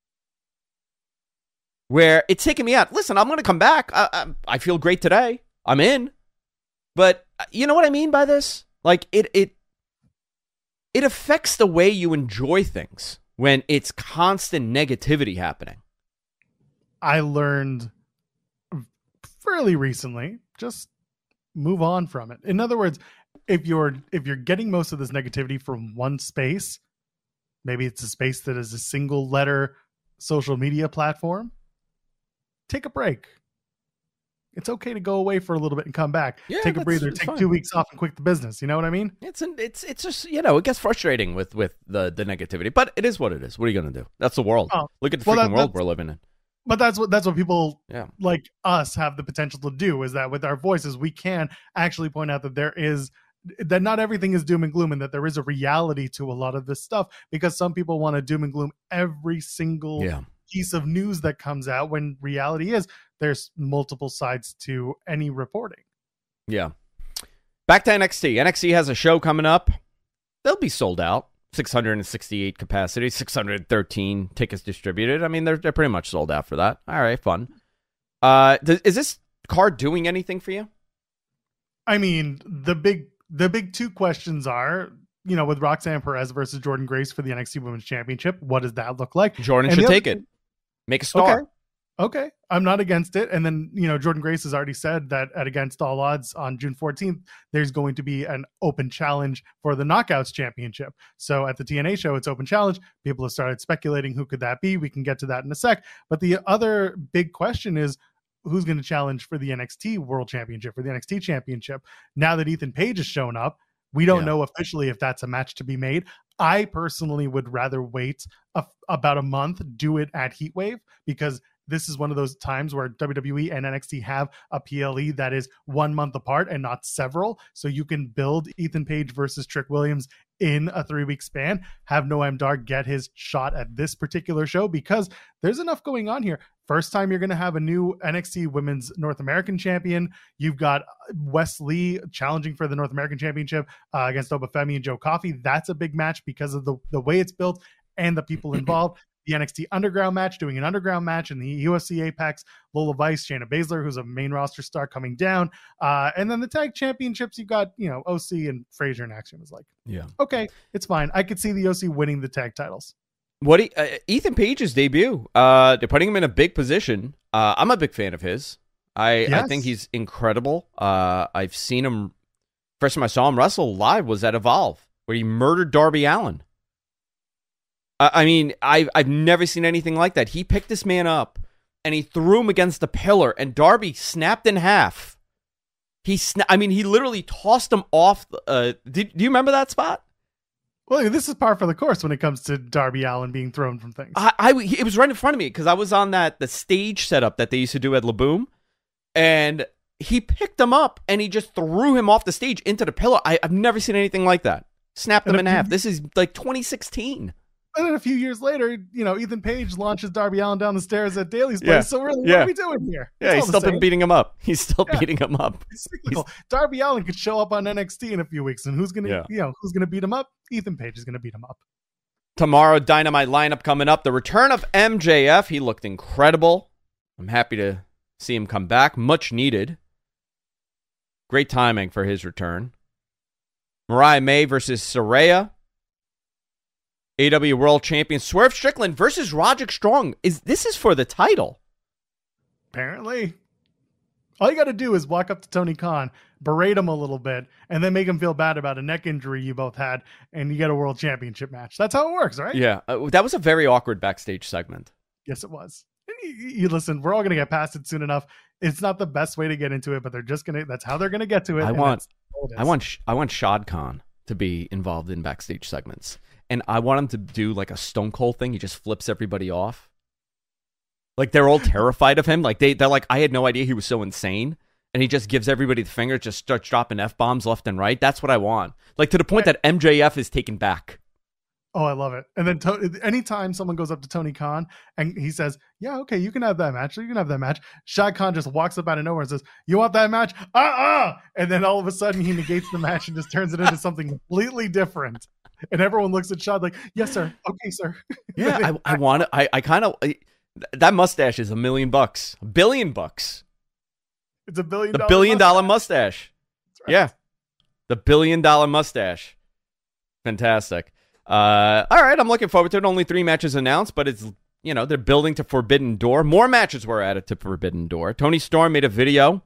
Where it's taken me out. Listen, I'm going to come back. I feel great today. I'm in. But you know what I mean by this? Like, it affects the way you enjoy things when it's constant negativity happening. I learned fairly recently, just move on from it. In other words, if you're getting most of this negativity from one space, maybe it's a space that is a single letter social media platform, take a break. It's okay to go away for a little bit and come back. Yeah, take a breather, take 2 weeks off and quit the business. You know what I mean? It's just, you know, it gets frustrating with the negativity, but it is what it is. What are you going to do? That's the world. Look at the freaking world we're living in. But that's what people like us have the potential to do, is that with our voices, we can actually point out that not everything is doom and gloom, and that there is a reality to a lot of this stuff, because some people want to doom and gloom every single piece of news that comes out, when reality is there's multiple sides to any reporting. Yeah. Back to NXT. NXT has a show coming up. They'll be sold out. 668 capacity, 613 tickets distributed. I mean, they're pretty much sold out for that. All right, fun. Is this card doing anything for you? I mean, the big two questions are, you know, with Roxanne Perez versus Jordynne Grace for the NXT Women's Championship, what does that look like? Jordynne should take it. Make a star. Okay. I'm not against it. And then, you know, Jordynne Grace has already said that at Against All Odds on June 14th, there's going to be an open challenge for the Knockouts Championship. So at the TNA show, it's open challenge. People have started speculating who could that be. We can get to that in a sec. But the other big question is, who's going to challenge for the NXT World Championship, for the NXT Championship? Now that Ethan Page has shown up, we don't know officially if that's a match to be made. I personally would rather wait about a month, do it at Heatwave, because this is one of those times where WWE and NXT have a PLE that is 1 month apart and not several. So you can build Ethan Page versus Trick Williams in a 3-week span, have Noam Dar get his shot at this particular show, because there's enough going on here. First time you're going to have a new NXT Women's North American Champion. You've got Wes Lee challenging for the North American Championship against Obafemi and Joe Coffey. That's a big match because of the way it's built and the people involved. The NXT Underground match, doing an underground match in the UFC Apex, Lola Vice, Shayna Baszler, who's a main roster star, coming down. And then the tag championships, you've got, you know, OC and Frazier and Axiom. Is like, okay, it's fine. I could see the OC winning the tag titles. Ethan Page's debut, they're putting him in a big position. I'm a big fan of his. I think he's incredible. I've seen him. First time I saw him wrestle live was at Evolve, where he murdered Darby Allin. I mean, I've never seen anything like that. He picked this man up and he threw him against the pillar, and Darby snapped in half. He literally tossed him off. Do you remember that spot? Well, this is par for the course when it comes to Darby Allin being thrown from things. It was right in front of me because I was on the stage setup that they used to do at La Boom, and he picked him up and he just threw him off the stage into the pillar. I've never seen anything like that. Snapped him in half. This is like 2016. And then a few years later, Ethan Page launches Darby Allin down the stairs at Daly's place. So really, what are we doing here? Yeah, he's still been beating him up. He's still beating him up. Darby Allin could show up on NXT in a few weeks, and who's gonna beat him up? Ethan Page is gonna beat him up. Tomorrow, Dynamite lineup coming up. The return of MJF. He looked incredible. I'm happy to see him come back. Much needed. Great timing for his return. Mariah May versus Saraya. AW World Champion Swerve Strickland versus Roderick Strong. This is for the title? Apparently. All you got to do is walk up to Tony Khan, berate him a little bit, and then make him feel bad about a neck injury you both had, and you get a World Championship match. That's how it works, right? Yeah. That was a very awkward backstage segment. Yes, it was. You listen, we're all going to get past it soon enough. It's not the best way to get into it, but they're just going to, that's how they're going to get to it. I want Shad Khan to be involved in backstage segments. And I want him to do like a Stone Cold thing. He just flips everybody off. Like they're all terrified of him. Like they're like, I had no idea he was so insane. And he just gives everybody the finger, just starts dropping F-bombs left and right. That's what I want. Like to the point that MJF is taken back. Oh, I love it. And then anytime someone goes up to Tony Khan and he says, yeah, okay, you can have that match. You can have that match. Shad Khan just walks up out of nowhere and says, you want that match? And then all of a sudden he negates the match and just turns it into something completely different. And everyone looks at Shad like, yes, sir. Okay, sir. Yeah, I want it. I kind of, that mustache is $1 million, $1 billion. It's $1 billion. The $1 billion mustache. Right. Yeah. The $1 billion mustache. Fantastic. All right, I'm looking forward to it. Only 3 matches announced, but it's, they're building to Forbidden Door. More matches were added to Forbidden Door. Toni Storm made a video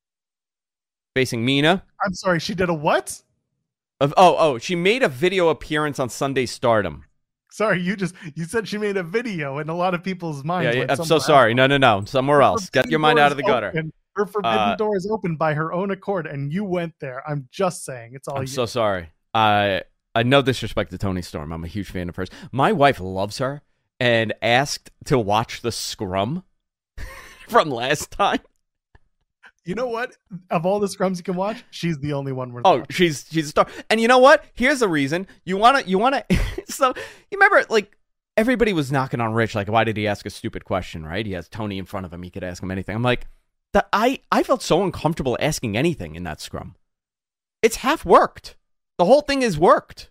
facing Mina. I'm sorry, she did a what? She made a video appearance on Sunday Stardom. Sorry, you said she made a video in a lot of people's minds. Yeah, I'm so sorry. No, somewhere else. Get your mind out of the gutter. Her Forbidden Door is open by her own accord, and you went there. I'm just saying. It's all I'm so sorry. No disrespect to Toni Storm. I'm a huge fan of hers. My wife loves her and asked to watch the scrum from last time. You know what? Of all the scrums you can watch, she's the only one worth watching. She's a star. And you know what? Here's the reason. You wanna so you remember like everybody was knocking on Rich, like, why did he ask a stupid question, right? He has Tony in front of him, he could ask him anything. I'm like, I felt so uncomfortable asking anything in that scrum. It's half worked. The whole thing is worked.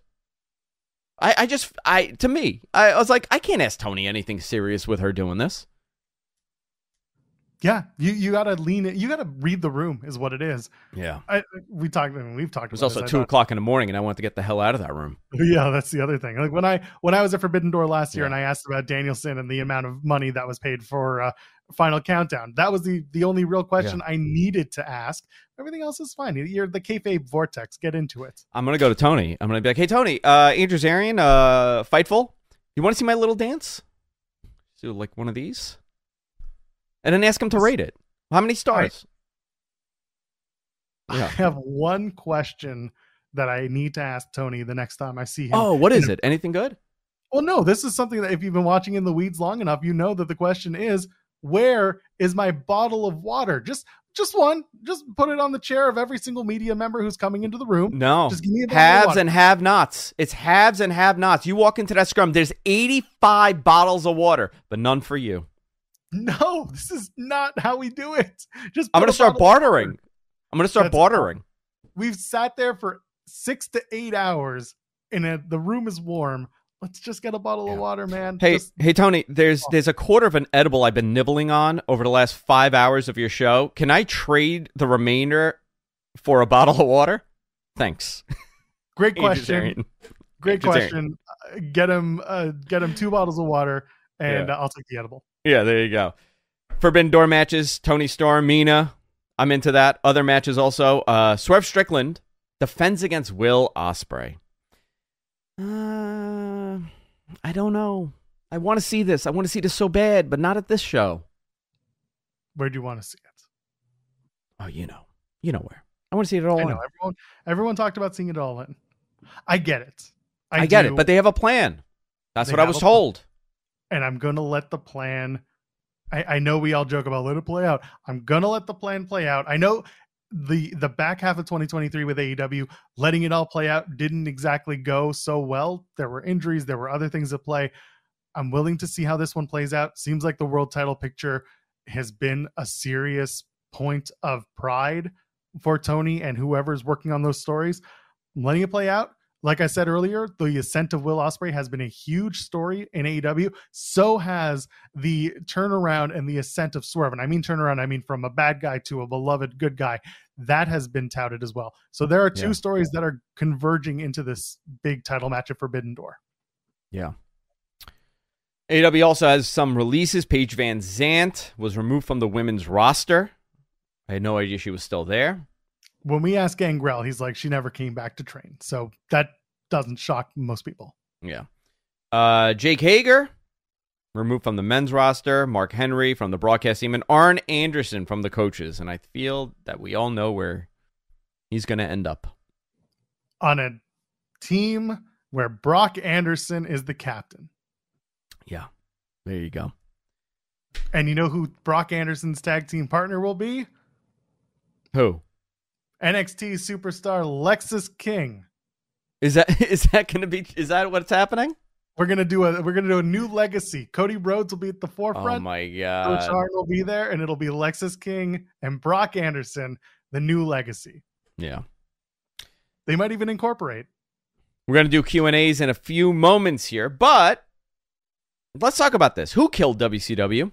I was like, I can't ask Tony anything serious with her doing this. Yeah, you gotta lean in. You gotta read the room, is what it is. Yeah, we've talked. It was also 2 o'clock in the morning, and I wanted to get the hell out of that room. Yeah, that's the other thing. Like when I was at Forbidden Door last year, and I asked about Danielson and the amount of money that was paid for Final Countdown. That was the only real question I needed to ask. Everything else is fine. You're the kayfabe vortex. Get into it. I'm gonna go to Tony. I'm gonna be like, hey Tony, Andrew Zarian, Fightful. You want to see my little dance? Do like one of these. And then ask him to rate it. How many stars? I have one question that I need to ask Tony the next time I see him. Oh, what is it? Anything good? Well, no, this is something that if you've been watching In the Weeds long enough, you know that the question is, where is my bottle of water? Just one. Just put it on the chair of every single media member who's coming into the room. No. Just give me a haves and have-nots. It's haves and have-nots. You walk into that scrum, there's 85 bottles of water, but none for you. No, this is not how we do it. I'm going to start bartering. We've sat there for 6 to 8 hours and the room is warm. Let's just get a bottle of water, man. Hey, Tony, there's a quarter of an edible I've been nibbling on over the last 5 hours of your show. Can I trade the remainder for a bottle of water? Thanks. Great question. Great question. Get him 2 bottles of water and I'll take the edible. Yeah, there you go. Forbidden Door matches, Toni Storm, Mina. I'm into that. Other matches also. Swerve Strickland defends against Will Ospreay. I don't know. I want to see this. I want to see this so bad, but not at this show. Where do you want to see it? Oh, you know where. I want to see it all. I know. Everyone talked about seeing it all in. I get it. I get it, but they have a plan. That's what I was told. And I'm going to let the plan. I know we all joke about let it play out. I'm going to let the plan play out. I know the back half of 2023 with AEW, letting it all play out didn't exactly go so well. There were injuries. There were other things at play. I'm willing to see how this one plays out. Seems like the world title picture has been a serious point of pride for Tony and whoever's working on those stories. I'm letting it play out. Like I said earlier, the ascent of Will Ospreay has been a huge story in AEW. So has the turnaround and the ascent of Swerve. And I mean turnaround, I mean from a bad guy to a beloved good guy. That has been touted as well. So there are two stories that are converging into this big title match at Forbidden Door. Yeah. AEW also has some releases. Paige Van Zandt was removed from the women's roster. I had no idea she was still there. When we asked Gangrel, he's like, she never came back to train. So that doesn't shock most people. Yeah. Jake Hager, removed from the men's roster. Mark Henry from the broadcast team. And Arn Anderson from the coaches. And I feel that we all know where he's going to end up. On a team where Brock Anderson is the captain. Yeah. There you go. And you know who Brock Anderson's tag team partner will be? Who? NXT superstar Lexis King. Is that what's happening? We're gonna do a new legacy. Cody Rhodes will be at the forefront. Oh my god! Coach Arn will be there, and it'll be Lexis King and Brock Anderson, the new legacy. Yeah, they might even incorporate. We're gonna do Q&As in a few moments here, but let's talk about this. Who killed WCW?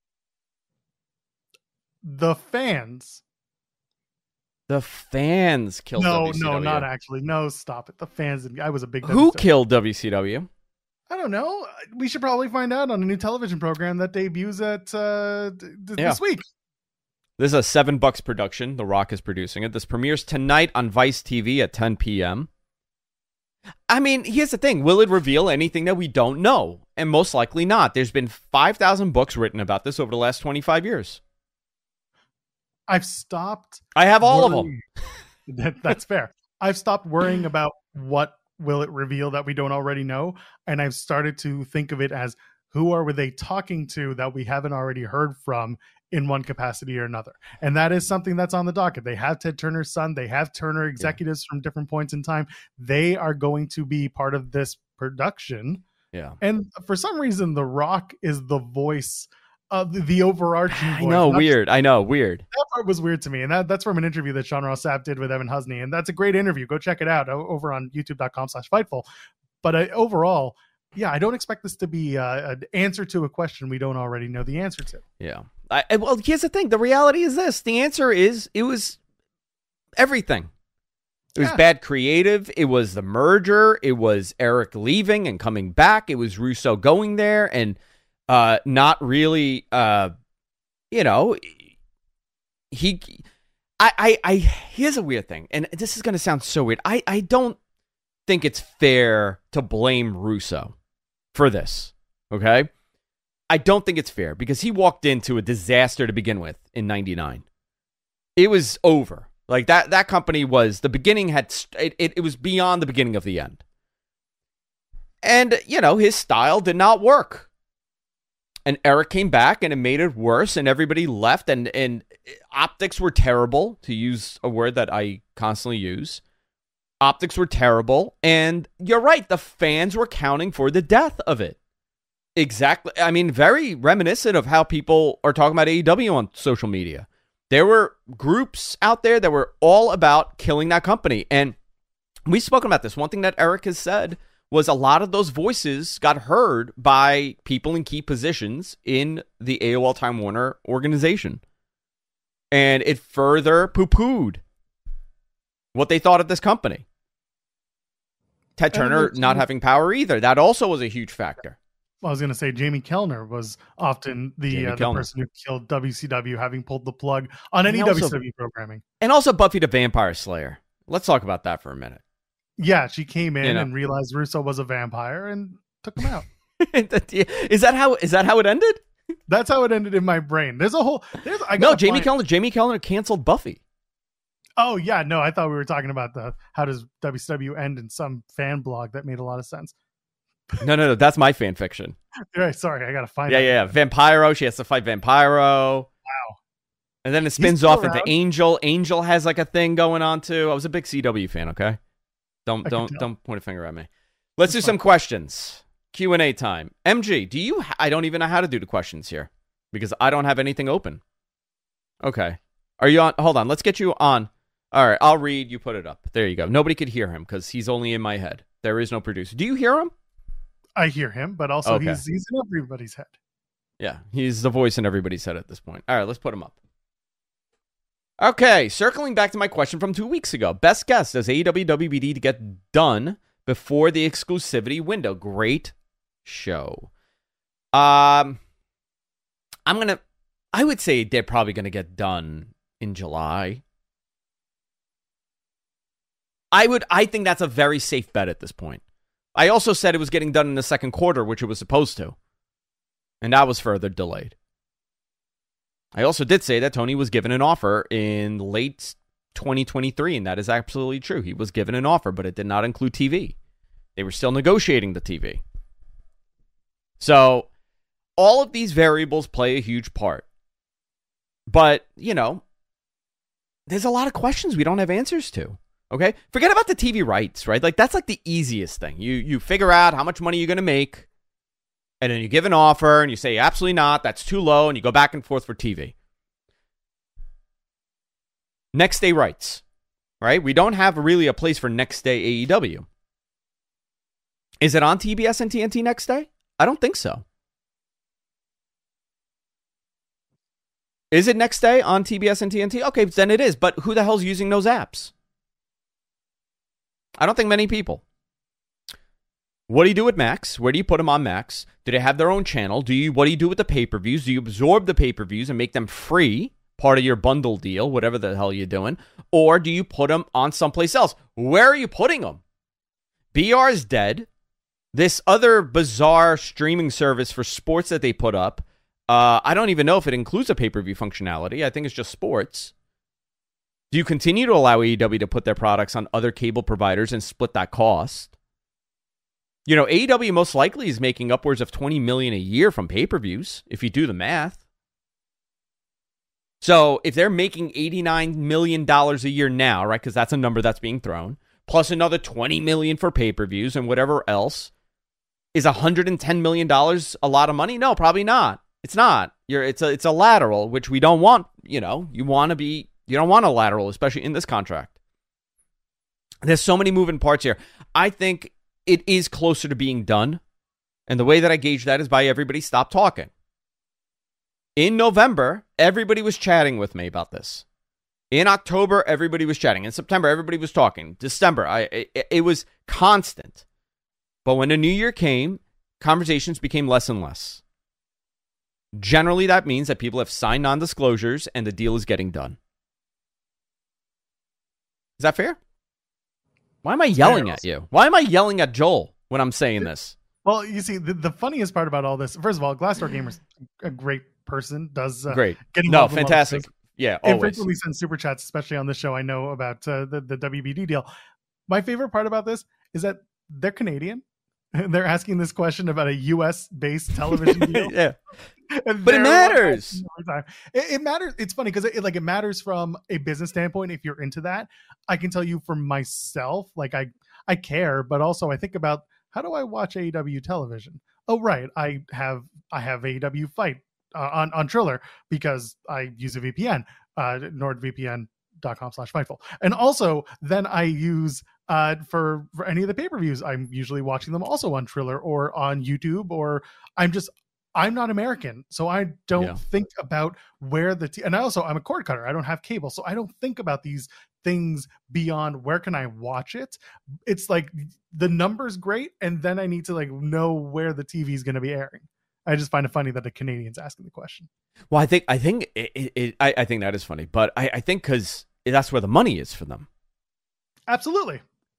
The fans. The fans killed WCW. No, not actually. No, stop it. The fans. I was a big. Who killed WCW? I don't know. We should probably find out on a new television program that debuts at this week. This is a $7 production. The Rock is producing it. This premieres tonight on Vice TV at 10 p.m. I mean, here's the thing. Will it reveal anything that we don't know? And most likely not. There's been 5,000 books written about this over the last 25 years. I've stopped. I have all of them. That's fair. I've stopped worrying about what will it reveal that we don't already know. And I've started to think of it as who are they talking to that we haven't already heard from in one capacity or another. And that is something that's on the docket. They have Ted Turner's son. They have Turner executives from different points in time. They are going to be part of this production. Yeah. And for some reason, The Rock is the voice of the overarching voice. I know, weird. That part was weird to me. And that's from an interview that Sean Ross Sapp did with Evan Husney. And that's a great interview. Go check it out over on youtube.com/Fightful. But overall, yeah, I don't expect this to be an answer to a question we don't already know the answer to. Yeah. Well, here's the thing. The reality is this. The answer is it was everything. It was bad creative. It was the merger. It was Eric leaving and coming back. It was Russo going there and not really, here's a weird thing, and this is going to sound so weird. I don't think it's fair to blame Russo for this, okay? I don't think it's fair because he walked into a disaster to begin with in 99. It was over. Like that company was, the beginning it was beyond the beginning of the end. And, his style did not work. And Eric came back and it made it worse and everybody left and optics were terrible, to use a word that I constantly use. Optics were terrible. And you're right, the fans were counting for the death of it. Exactly. I mean, very reminiscent of how people are talking about AEW on social media. There were groups out there that were all about killing that company. And we've spoken about this. One thing that Eric has said was a lot of those voices got heard by people in key positions in the AOL Time Warner organization. And it further poo-pooed what they thought of this company. Ted Turner not having power either. That also was a huge factor. I was going to say Jamie Kellner was often the person who killed WCW, having pulled the plug on any WCW programming. And also Buffy the Vampire Slayer. Let's talk about that for a minute. Yeah, she came in and realized Russo was a vampire and took him out. Is that how it ended? That's how it ended in my brain. Jamie Kellner canceled Buffy. Oh yeah, no, I thought we were talking about how does WCW end in some fan blog that made a lot of sense. No, that's my fan fiction. Right, sorry, I gotta find. Yeah. Vampiro, she has to fight Vampiro. Wow. And then it spins off into Angel. Angel has like a thing going on too. I was a big CW fan. Okay, don't point a finger at me. Let's do some questions. Q&A time. MG, I don't even know how to do the questions here because I don't have anything open. Okay, are you on? Hold on, let's get you on. All right, I'll read. You put it up. There you go. Nobody could hear him because he's only in my head. There is no producer. Do you hear him? I hear him, but also he's in everybody's head. Yeah, he's the voice in everybody's head at this point. All right, let's put him up. Okay, circling back to my question from 2 weeks ago. Best guess, does AEW WBD to get done before the exclusivity window? Great show. I would say they're probably going to get done in July. I think that's a very safe bet at this point. I also said it was getting done in the second quarter, which it was supposed to. And that was further delayed. I also did say that Tony was given an offer in late 2023, and that is absolutely true. He was given an offer, but it did not include TV. They were still negotiating the TV. So, all of these variables play a huge part. But, there's a lot of questions we don't have answers to. Okay, forget about the TV rights, right? Like that's like the easiest thing. You figure out how much money you're going to make, and then you give an offer, and you say absolutely not, that's too low, and you go back and forth for TV. Next day rights, right? We don't have really a place for next day AEW. Is it on TBS and TNT next day? I don't think so. Is it next day on TBS and TNT? Okay, then it is. But who the hell's using those apps? I don't think many people. What do you do with Max? Where do you put them on Max? Do they have their own channel? What do you do with the pay-per-views? Do you absorb the pay-per-views and make them free, part of your bundle deal, whatever the hell you're doing? Or do you put them on someplace else? Where are you putting them? BR is dead. This other bizarre streaming service for sports that they put up, I don't even know if it includes a pay-per-view functionality. I think it's just sports. Do you continue to allow AEW to put their products on other cable providers and split that cost? AEW most likely is making upwards of $20 million a year from pay-per-views, if you do the math. So if they're making $89 million a year now, right, because that's a number that's being thrown, plus another $20 million for pay-per-views and whatever else, is $110 million a lot of money? No, probably not. It's not. It's a lateral, which we don't want. You don't want a lateral, especially in this contract. There's so many moving parts here. I think it is closer to being done. And the way that I gauge that is by everybody stop talking. In November, everybody was chatting with me about this. In October, everybody was chatting. In September, everybody was talking. December, it was constant. But when the new year came, conversations became less and less. Generally, that means that people have signed non-disclosures and the deal is getting done. Is that fair? Why am I yelling at you? Why am I yelling at Joel when I'm saying this? Well, you see, the funniest part about all this, first of all, Glassdoor Gamer's a great person. Does great. No, fantastic. Yeah, always. And frequently sends super chats, especially on this show. I know about the WBD deal. My favorite part about this is that they're Canadian. They're asking this question about a U.S.-based television deal. Yeah. But it matters. It matters. It's funny because it matters from a business standpoint. If you're into that, I can tell you for myself, I care, but also I think about how do I watch AEW television? Oh, right. I have AEW Fight on Triller because I use a VPN, NordVPN.com/Fightful. And also then I use for any of the pay-per-views, I'm usually watching them also on Triller or on YouTube, or I'm not American, so I don't think about where and I'm a cord cutter. I don't have cable, so I don't think about these things beyond where can I watch it. It's like the number's great, and then I need to like know where the TV is going to be airing. I just find it funny that the Canadian's asking the question. Well, I think that is funny, but I think because that's where the money is for them. Absolutely.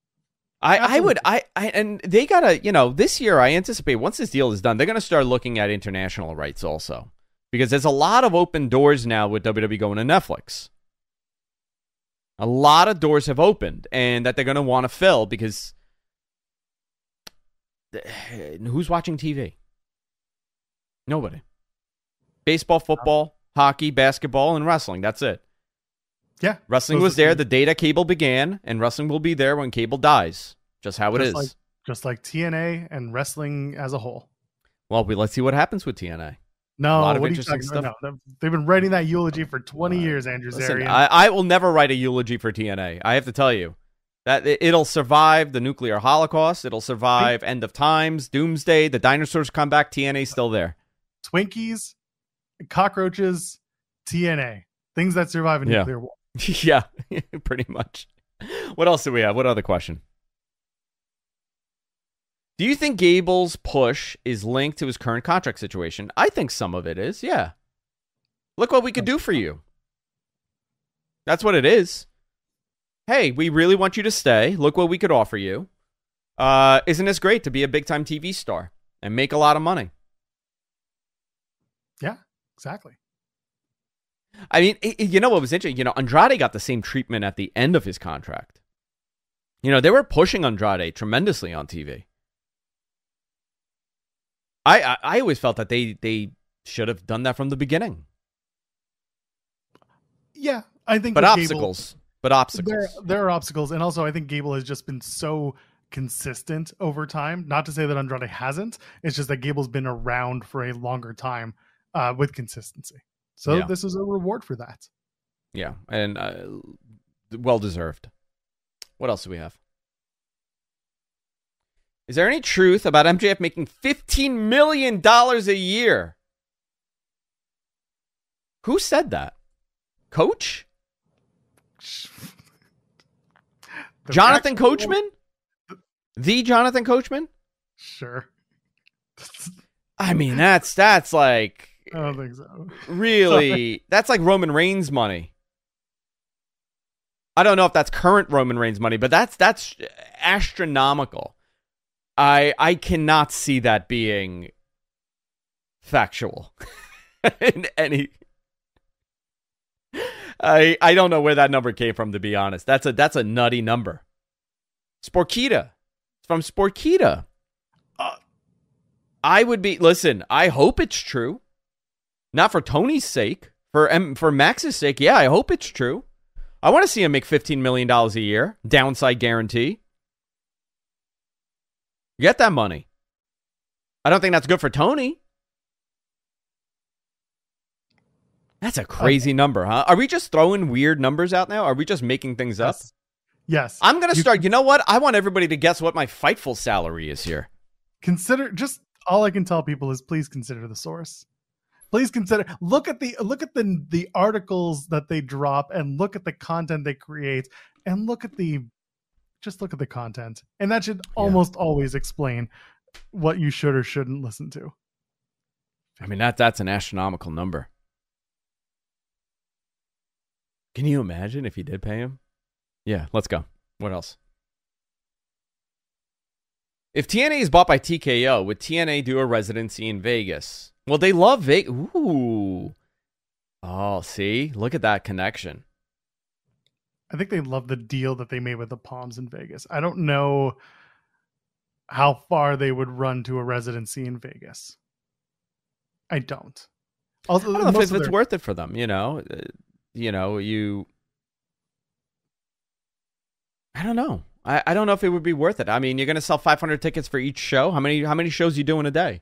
And they gotta, this year I anticipate once this deal is done, they're gonna start looking at international rights also, because there's a lot of open doors now with WWE going to Netflix. A lot of doors have opened, and that they're gonna want to fill because who's watching TV? Nobody. Baseball, football, hockey, basketball, and wrestling. That's it. Yeah. Wrestling was there the day that cable began, and wrestling will be there when cable dies. Just how it is. Just like TNA and wrestling as a whole. Well, let's see what happens with TNA. No, a lot of what interesting stuff. No, they've been writing that eulogy for 20 years, Andrew Zarian. I will never write a eulogy for TNA. I have to tell you. That it'll survive the nuclear holocaust. It'll survive end of times, doomsday, the dinosaurs come back, TNA's still there. Twinkies, cockroaches, TNA. Things that survive a nuclear war. Yeah, pretty much. What else do we have? What other question? Do you think Gable's push is linked to his current contract situation? I think some of it is, yeah. Look what we could do for you. That's what it is. Hey, we really want you to stay. Look what we could offer you. Isn't this great to be a big-time TV star and make a lot of money? Yeah, exactly. I mean, you know what was interesting? Andrade got the same treatment at the end of his contract. They were pushing Andrade tremendously on TV. I always felt that they should have done that from the beginning. Yeah, I think. But obstacles. There are obstacles, and also I think Gable has just been so consistent over time. Not to say that Andrade hasn't. It's just that Gable's been around for a longer time with consistency. So This is a reward for that. Yeah, and well-deserved. What else do we have? Is there any truth about MJF making $15 million a year? Who said that? Coach? Jonathan Coachman? The Jonathan Coachman? Sure. I mean, that's like... I don't think so. Really? That's like Roman Reigns money. I don't know if that's current Roman Reigns money, but that's astronomical. I cannot see that being factual in any... I don't know where that number came from, to be honest. That's a nutty number. Sporkita. It's from Sporkita. I would be... Listen, I hope it's true. Not for Tony's sake. For Max's sake, yeah, I hope it's true. I want to see him make $15 million a year. Downside guarantee. Get that money. I don't think that's good for Tony. That's a crazy number, huh? Are we just throwing weird numbers out now? Are we just making things up? Yes. I'm going to start. You know what? I want everybody to guess what my Fightful salary is here. All I can tell people is please consider the source. Please look at the articles that they drop, and look at the content they create, and look at the content. And that should almost always explain what you should or shouldn't listen to. I mean, that's an astronomical number. Can you imagine if you did pay him? Yeah, let's go. What else? If TNA is bought by TKO, would TNA do a residency in Vegas? Well, they love Vegas. Ooh. Oh, see? Look at that connection. I think they love the deal that they made with the Palms in Vegas. I don't know how far they would run to a residency in Vegas. I don't. Also, I don't know if it's worth it for them, I don't know. I don't know if it would be worth it. I mean, you're going to sell 500 tickets for each show. How many shows you do in a day?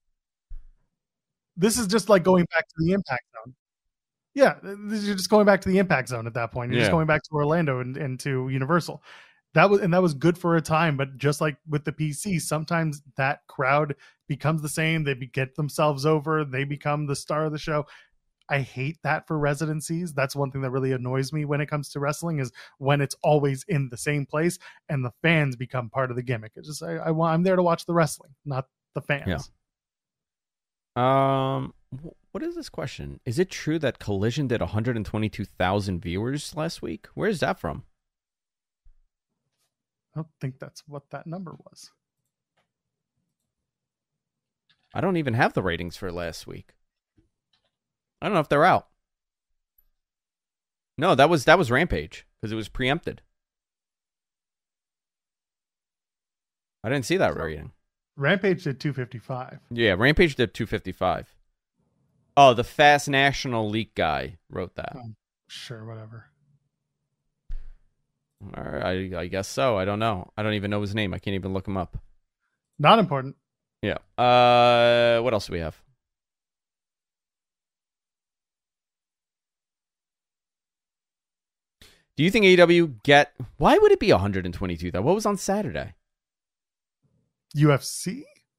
This is just like going back to the Impact Zone. Yeah, you're just going back to the Impact Zone at that point. You're just going back to Orlando and to Universal. That was good for a time, but just like with the PC, sometimes that crowd becomes the same. They get themselves over. They become the star of the show. I hate that for residencies. That's one thing that really annoys me when it comes to wrestling, is when it's always in the same place and the fans become part of the gimmick. It's just I'm there to watch the wrestling, not the fans. Yeah. What is this question? Is it true that Collision did 122,000 viewers last week? Where is that from? I don't think that's what that number was. I don't even have the ratings for last week. I don't know if they're out. No, that was Rampage because it was preempted. I didn't see that rating. Rampage did 255. Yeah, Rampage did 255. Oh, the Fast National Leak guy wrote that. Sure, whatever. All right, I guess so. I don't know. I don't even know his name. I can't even look him up. Not important. Yeah. What else do we have? Do you think AEW get... Why would it be 122, though? What was on Saturday? UFC?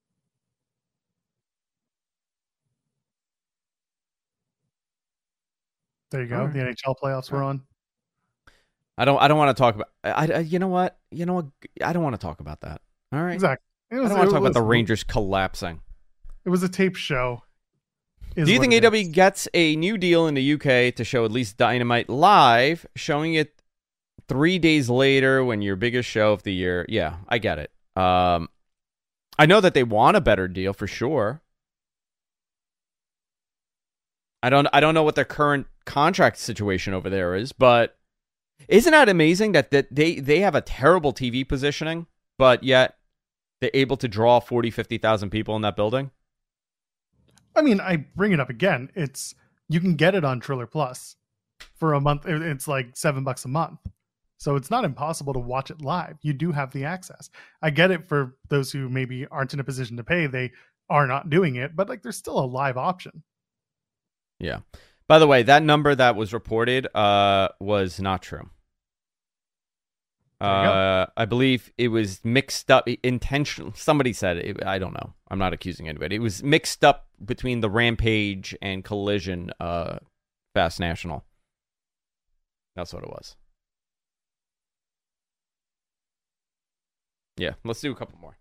There you go. Right. The NHL playoffs were on. I don't want to talk about... you know what? I don't want to talk about that. All right? Exactly. I don't want to talk about the Rangers collapsing. It was a tape show. Do you think AEW gets a new deal in the UK to show at least Dynamite live, showing it 3 days later when your biggest show of the year? Yeah, I get it. I know that they want a better deal for sure. I don't know what their current contract situation over there is, but isn't that amazing that they have a terrible TV positioning, but yet they're able to draw 40, 50,000 people in that building? I mean, I bring it up again. You can get it on Triller Plus for a month. It's like $7 a month. So it's not impossible to watch it live. You do have the access. I get it for those who maybe aren't in a position to pay. They are not doing it, but like there's still a live option. Yeah. By the way, that number that was reported was not true. I believe it was mixed up intentionally. Somebody said it. I don't know. I'm not accusing anybody. It was mixed up between the Rampage and Collision Fast National. That's what it was. Yeah, let's do a couple more.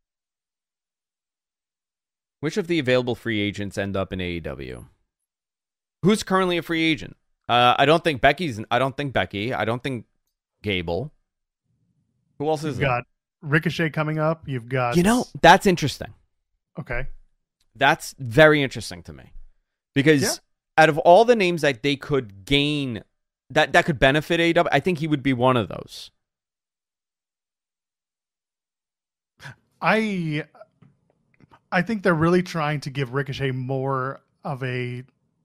Which of the available free agents end up in AEW? Who's currently a free agent? I don't think Becky. I don't think Gable. Who else is You've got Ricochet coming up. You've got... that's interesting. Okay. That's very interesting to me. Because out of all the names that they could gain, that could benefit AEW, I think he would be one of those. I think they're really trying to give Ricochet more of a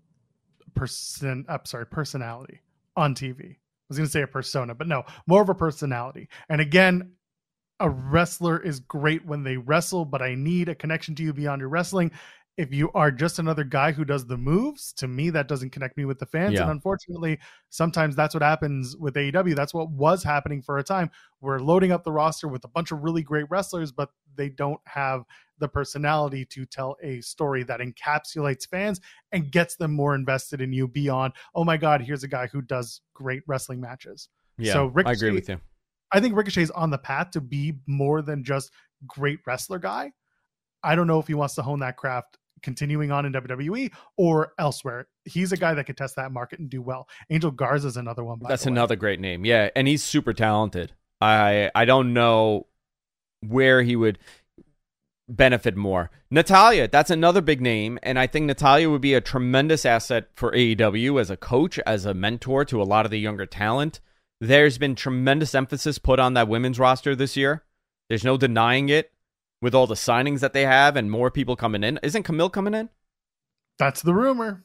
personality on TV. I was going to say a persona, but no, more of a personality. And again, a wrestler is great when they wrestle, but I need a connection to you beyond your wrestling. If you are just another guy who does the moves, to me, that doesn't connect me with the fans. Yeah. And unfortunately, sometimes that's what happens with AEW. That's what was happening for a time. We're loading up the roster with a bunch of really great wrestlers, but they don't have the personality to tell a story that encapsulates fans and gets them more invested in you beyond, oh my God, here's a guy who does great wrestling matches. Yeah, so Ricochet, I agree with you. I think Ricochet's on the path to be more than just great wrestler guy. I don't know if he wants to hone that craft continuing on in WWE or elsewhere. He's a guy that could test that market and do well. Angel Garza is another one. That's another great name. Yeah. And he's super talented. I don't know where he would benefit more. Natalya, that's another big name. And I think Natalya would be a tremendous asset for AEW as a coach, as a mentor to a lot of the younger talent. There's been tremendous emphasis put on that women's roster this year. There's no denying it. With all the signings that they have and more people coming in. Isn't Camille coming in? That's the rumor.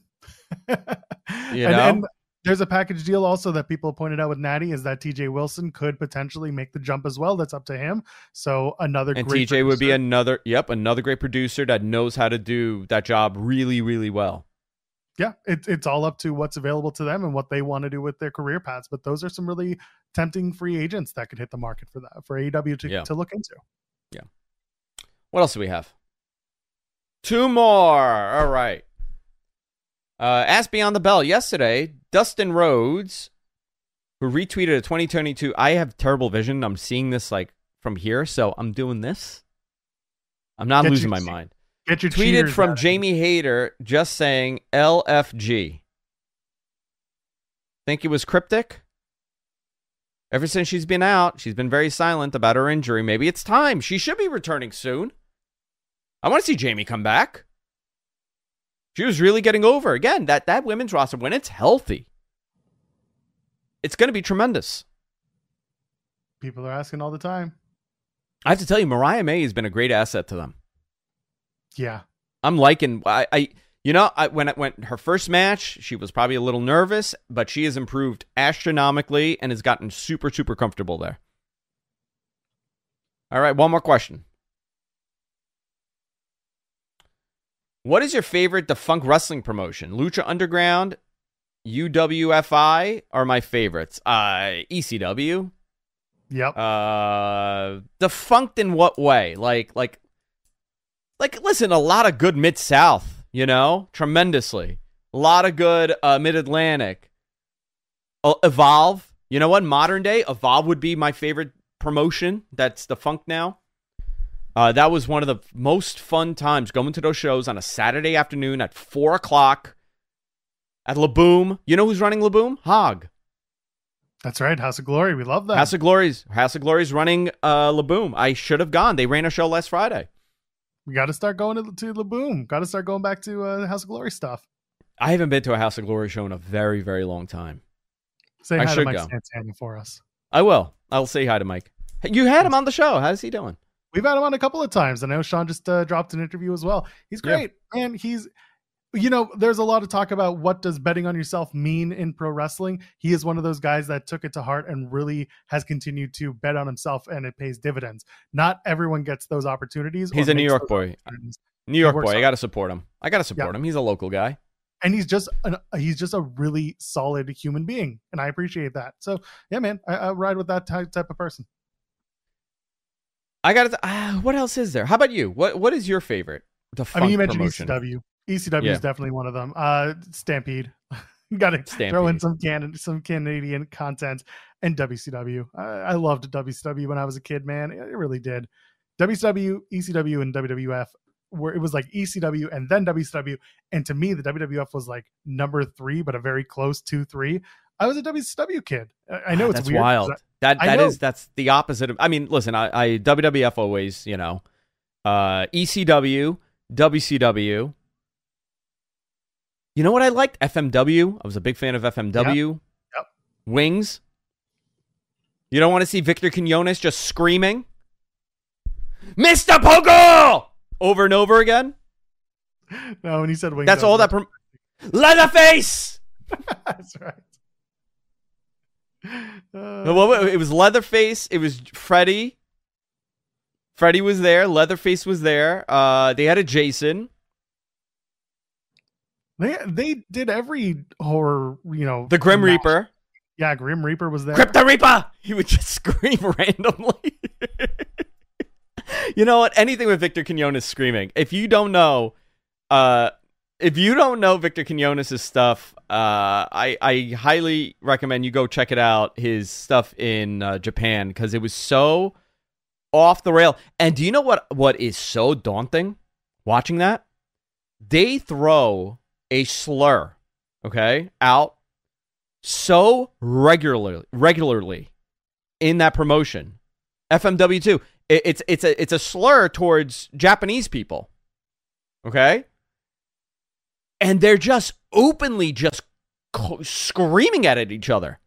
And there's a package deal also that people pointed out with Natty is that TJ Wilson could potentially make the jump as well. That's up to him. So another great TJ producer. Would be another great producer that knows how to do that job really, really well. Yeah, it's all up to what's available to them and what they want to do with their career paths. But those are some really tempting free agents that could hit the market for that, for AEW to look into. Yeah. What else do we have? 2 more. All right. Ask Beyond the Bell yesterday. Dustin Rhodes, who retweeted a 2022. I have terrible vision. I'm seeing this like from here, so I'm doing this. I'm not losing my mind. Get your tweeted from Jamie Hayter, just saying LFG. Think it was cryptic? Ever since she's been out, she's been very silent about her injury. Maybe it's time. She should be returning soon. I want to see Jamie come back. She was really getting over. Again, that women's roster, when it's healthy, it's going to be tremendous. People are asking all the time. I have to tell you, Mariah May has been a great asset to them. Yeah. I'm liking, when her first match, she was probably a little nervous, but she has improved astronomically and has gotten super, super comfortable there. All right, one more question. What is your favorite defunct wrestling promotion? Lucha Underground, UWFI are my favorites. ECW. Yep. Defunct in what way? Like, listen, a lot of good Mid-South, tremendously. A lot of good Mid-Atlantic. Evolve. You know what? Modern day, Evolve would be my favorite promotion that's defunct now. That was one of the most fun times going to those shows on a Saturday afternoon at 4 o'clock at La Boom. You know who's running La Boom? Hog. That's right. House of Glory. We love that. House of Glory's running La Boom. I should have gone. They ran a show last Friday. We got to start going to La Boom. Got to start going back to House of Glory stuff. I haven't been to a House of Glory show in a very, very long time. Say hi to Mike Santana for us. I will. I'll say hi to Mike. You had him on the show. How's he doing? We've had him on a couple of times. I know Sean just dropped an interview as well. He's great. Yeah. And he's, there's a lot of talk about what does betting on yourself mean in pro wrestling. He is one of those guys that took it to heart and really has continued to bet on himself, and it pays dividends. Not everyone gets those opportunities. He's a New York boy. New York boy. I got to support him. Him. He's a local guy. And he's just a really solid human being, and I appreciate that. So, yeah, man, I ride with that type of person. I got to. What else is there? How about you? What is your favorite? You mentioned promotion? ECW. ECW is definitely one of them. Stampede. You got to throw in some Canadian content, and WCW. I loved WCW when I was a kid, man. It really did. WCW, ECW, and WWF. Where it was like ECW and then WCW, and to me the WWF was like number 3, but a very close 2-3. I was a WCW kid. I know it's that's weird. Wild. That's the opposite of. I mean, listen, I WWF always, ECW, WCW. You know what I liked? FMW. I was a big fan of FMW. Yep. Wings. You don't want to see Victor Quinones just screaming, "Mr. Pogo!" over and over again? No, when he said wings. That's all that... Leatherface! That's right. It was Leatherface. It was Freddie. Freddie was there. Leatherface was there. They had a Jason. They did every horror, The Grim Reaper. Yeah, Grim Reaper was there. Crypto Reaper! He would just scream randomly. You know what? Anything with Victor Quinones screaming. If you don't know Victor Quinones' stuff, I highly recommend you go check it out. His stuff in Japan, because it was so off the rail. And do you know what is so daunting? Watching that, they throw a slur, out so regularly in that promotion. FMW too. It's a slur towards Japanese people, okay? And they're just openly just screaming at each other.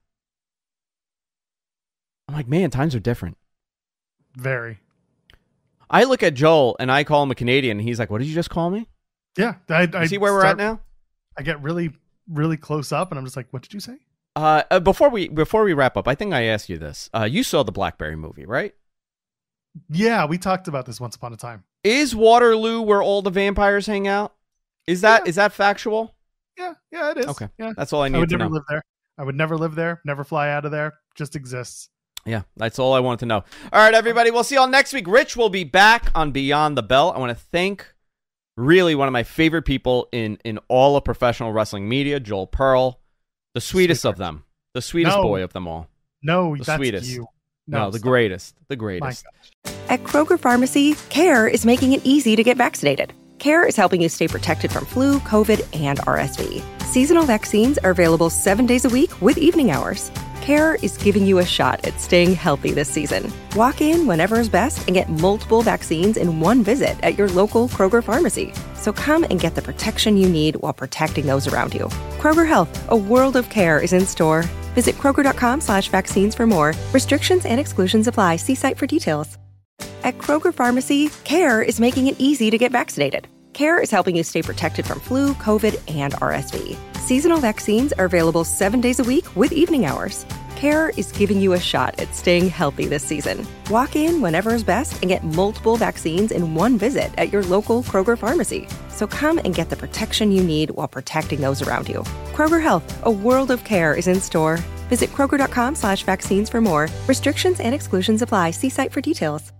I'm like, man, times are different. Very. I look at Joel and I call him a Canadian. And he's like, "What did you just call me?" Yeah, see where we're at now. I get really, really close up, and I'm just like, "What did you say?" Before we wrap up, I think I asked you this. You saw the Blackberry movie, right? Yeah, we talked about this once upon a time. Is Waterloo where all the vampires hang out? Is that factual? Yeah, it is. Okay, yeah. That's all I need to know. I would never live there. I would never live there. Never fly out of there. Just exists. Yeah, that's all I wanted to know. All right, everybody. We'll see y'all next week. Rich will be back on Beyond the Bell. I want to thank really one of my favorite people in all of professional wrestling media, Joel Pearl, the sweetest of them, the sweetest boy of them all. No, the that's sweetest. you. No, the stop. greatest. The My greatest. gosh. At Kroger Pharmacy, CARE is making it easy to get vaccinated. CARE is helping you stay protected from flu, COVID, and RSV. Seasonal vaccines are available 7 days a week with evening hours. CARE is giving you a shot at staying healthy this season. Walk in whenever is best and get multiple vaccines in one visit at your local Kroger Pharmacy. So come and get the protection you need while protecting those around you. Kroger Health, a world of care is in store. Visit Kroger.com/vaccines for more. Restrictions and exclusions apply. See site for details. At Kroger Pharmacy, CARE is making it easy to get vaccinated. CARE is helping you stay protected from flu, COVID, and RSV. Seasonal vaccines are available 7 days a week with evening hours. CARE is giving you a shot at staying healthy this season. Walk in whenever is best and get multiple vaccines in one visit at your local Kroger Pharmacy. So come and get the protection you need while protecting those around you. Kroger Health, a world of care is in store. Visit Kroger.com/vaccines for more. Restrictions and exclusions apply. See site for details.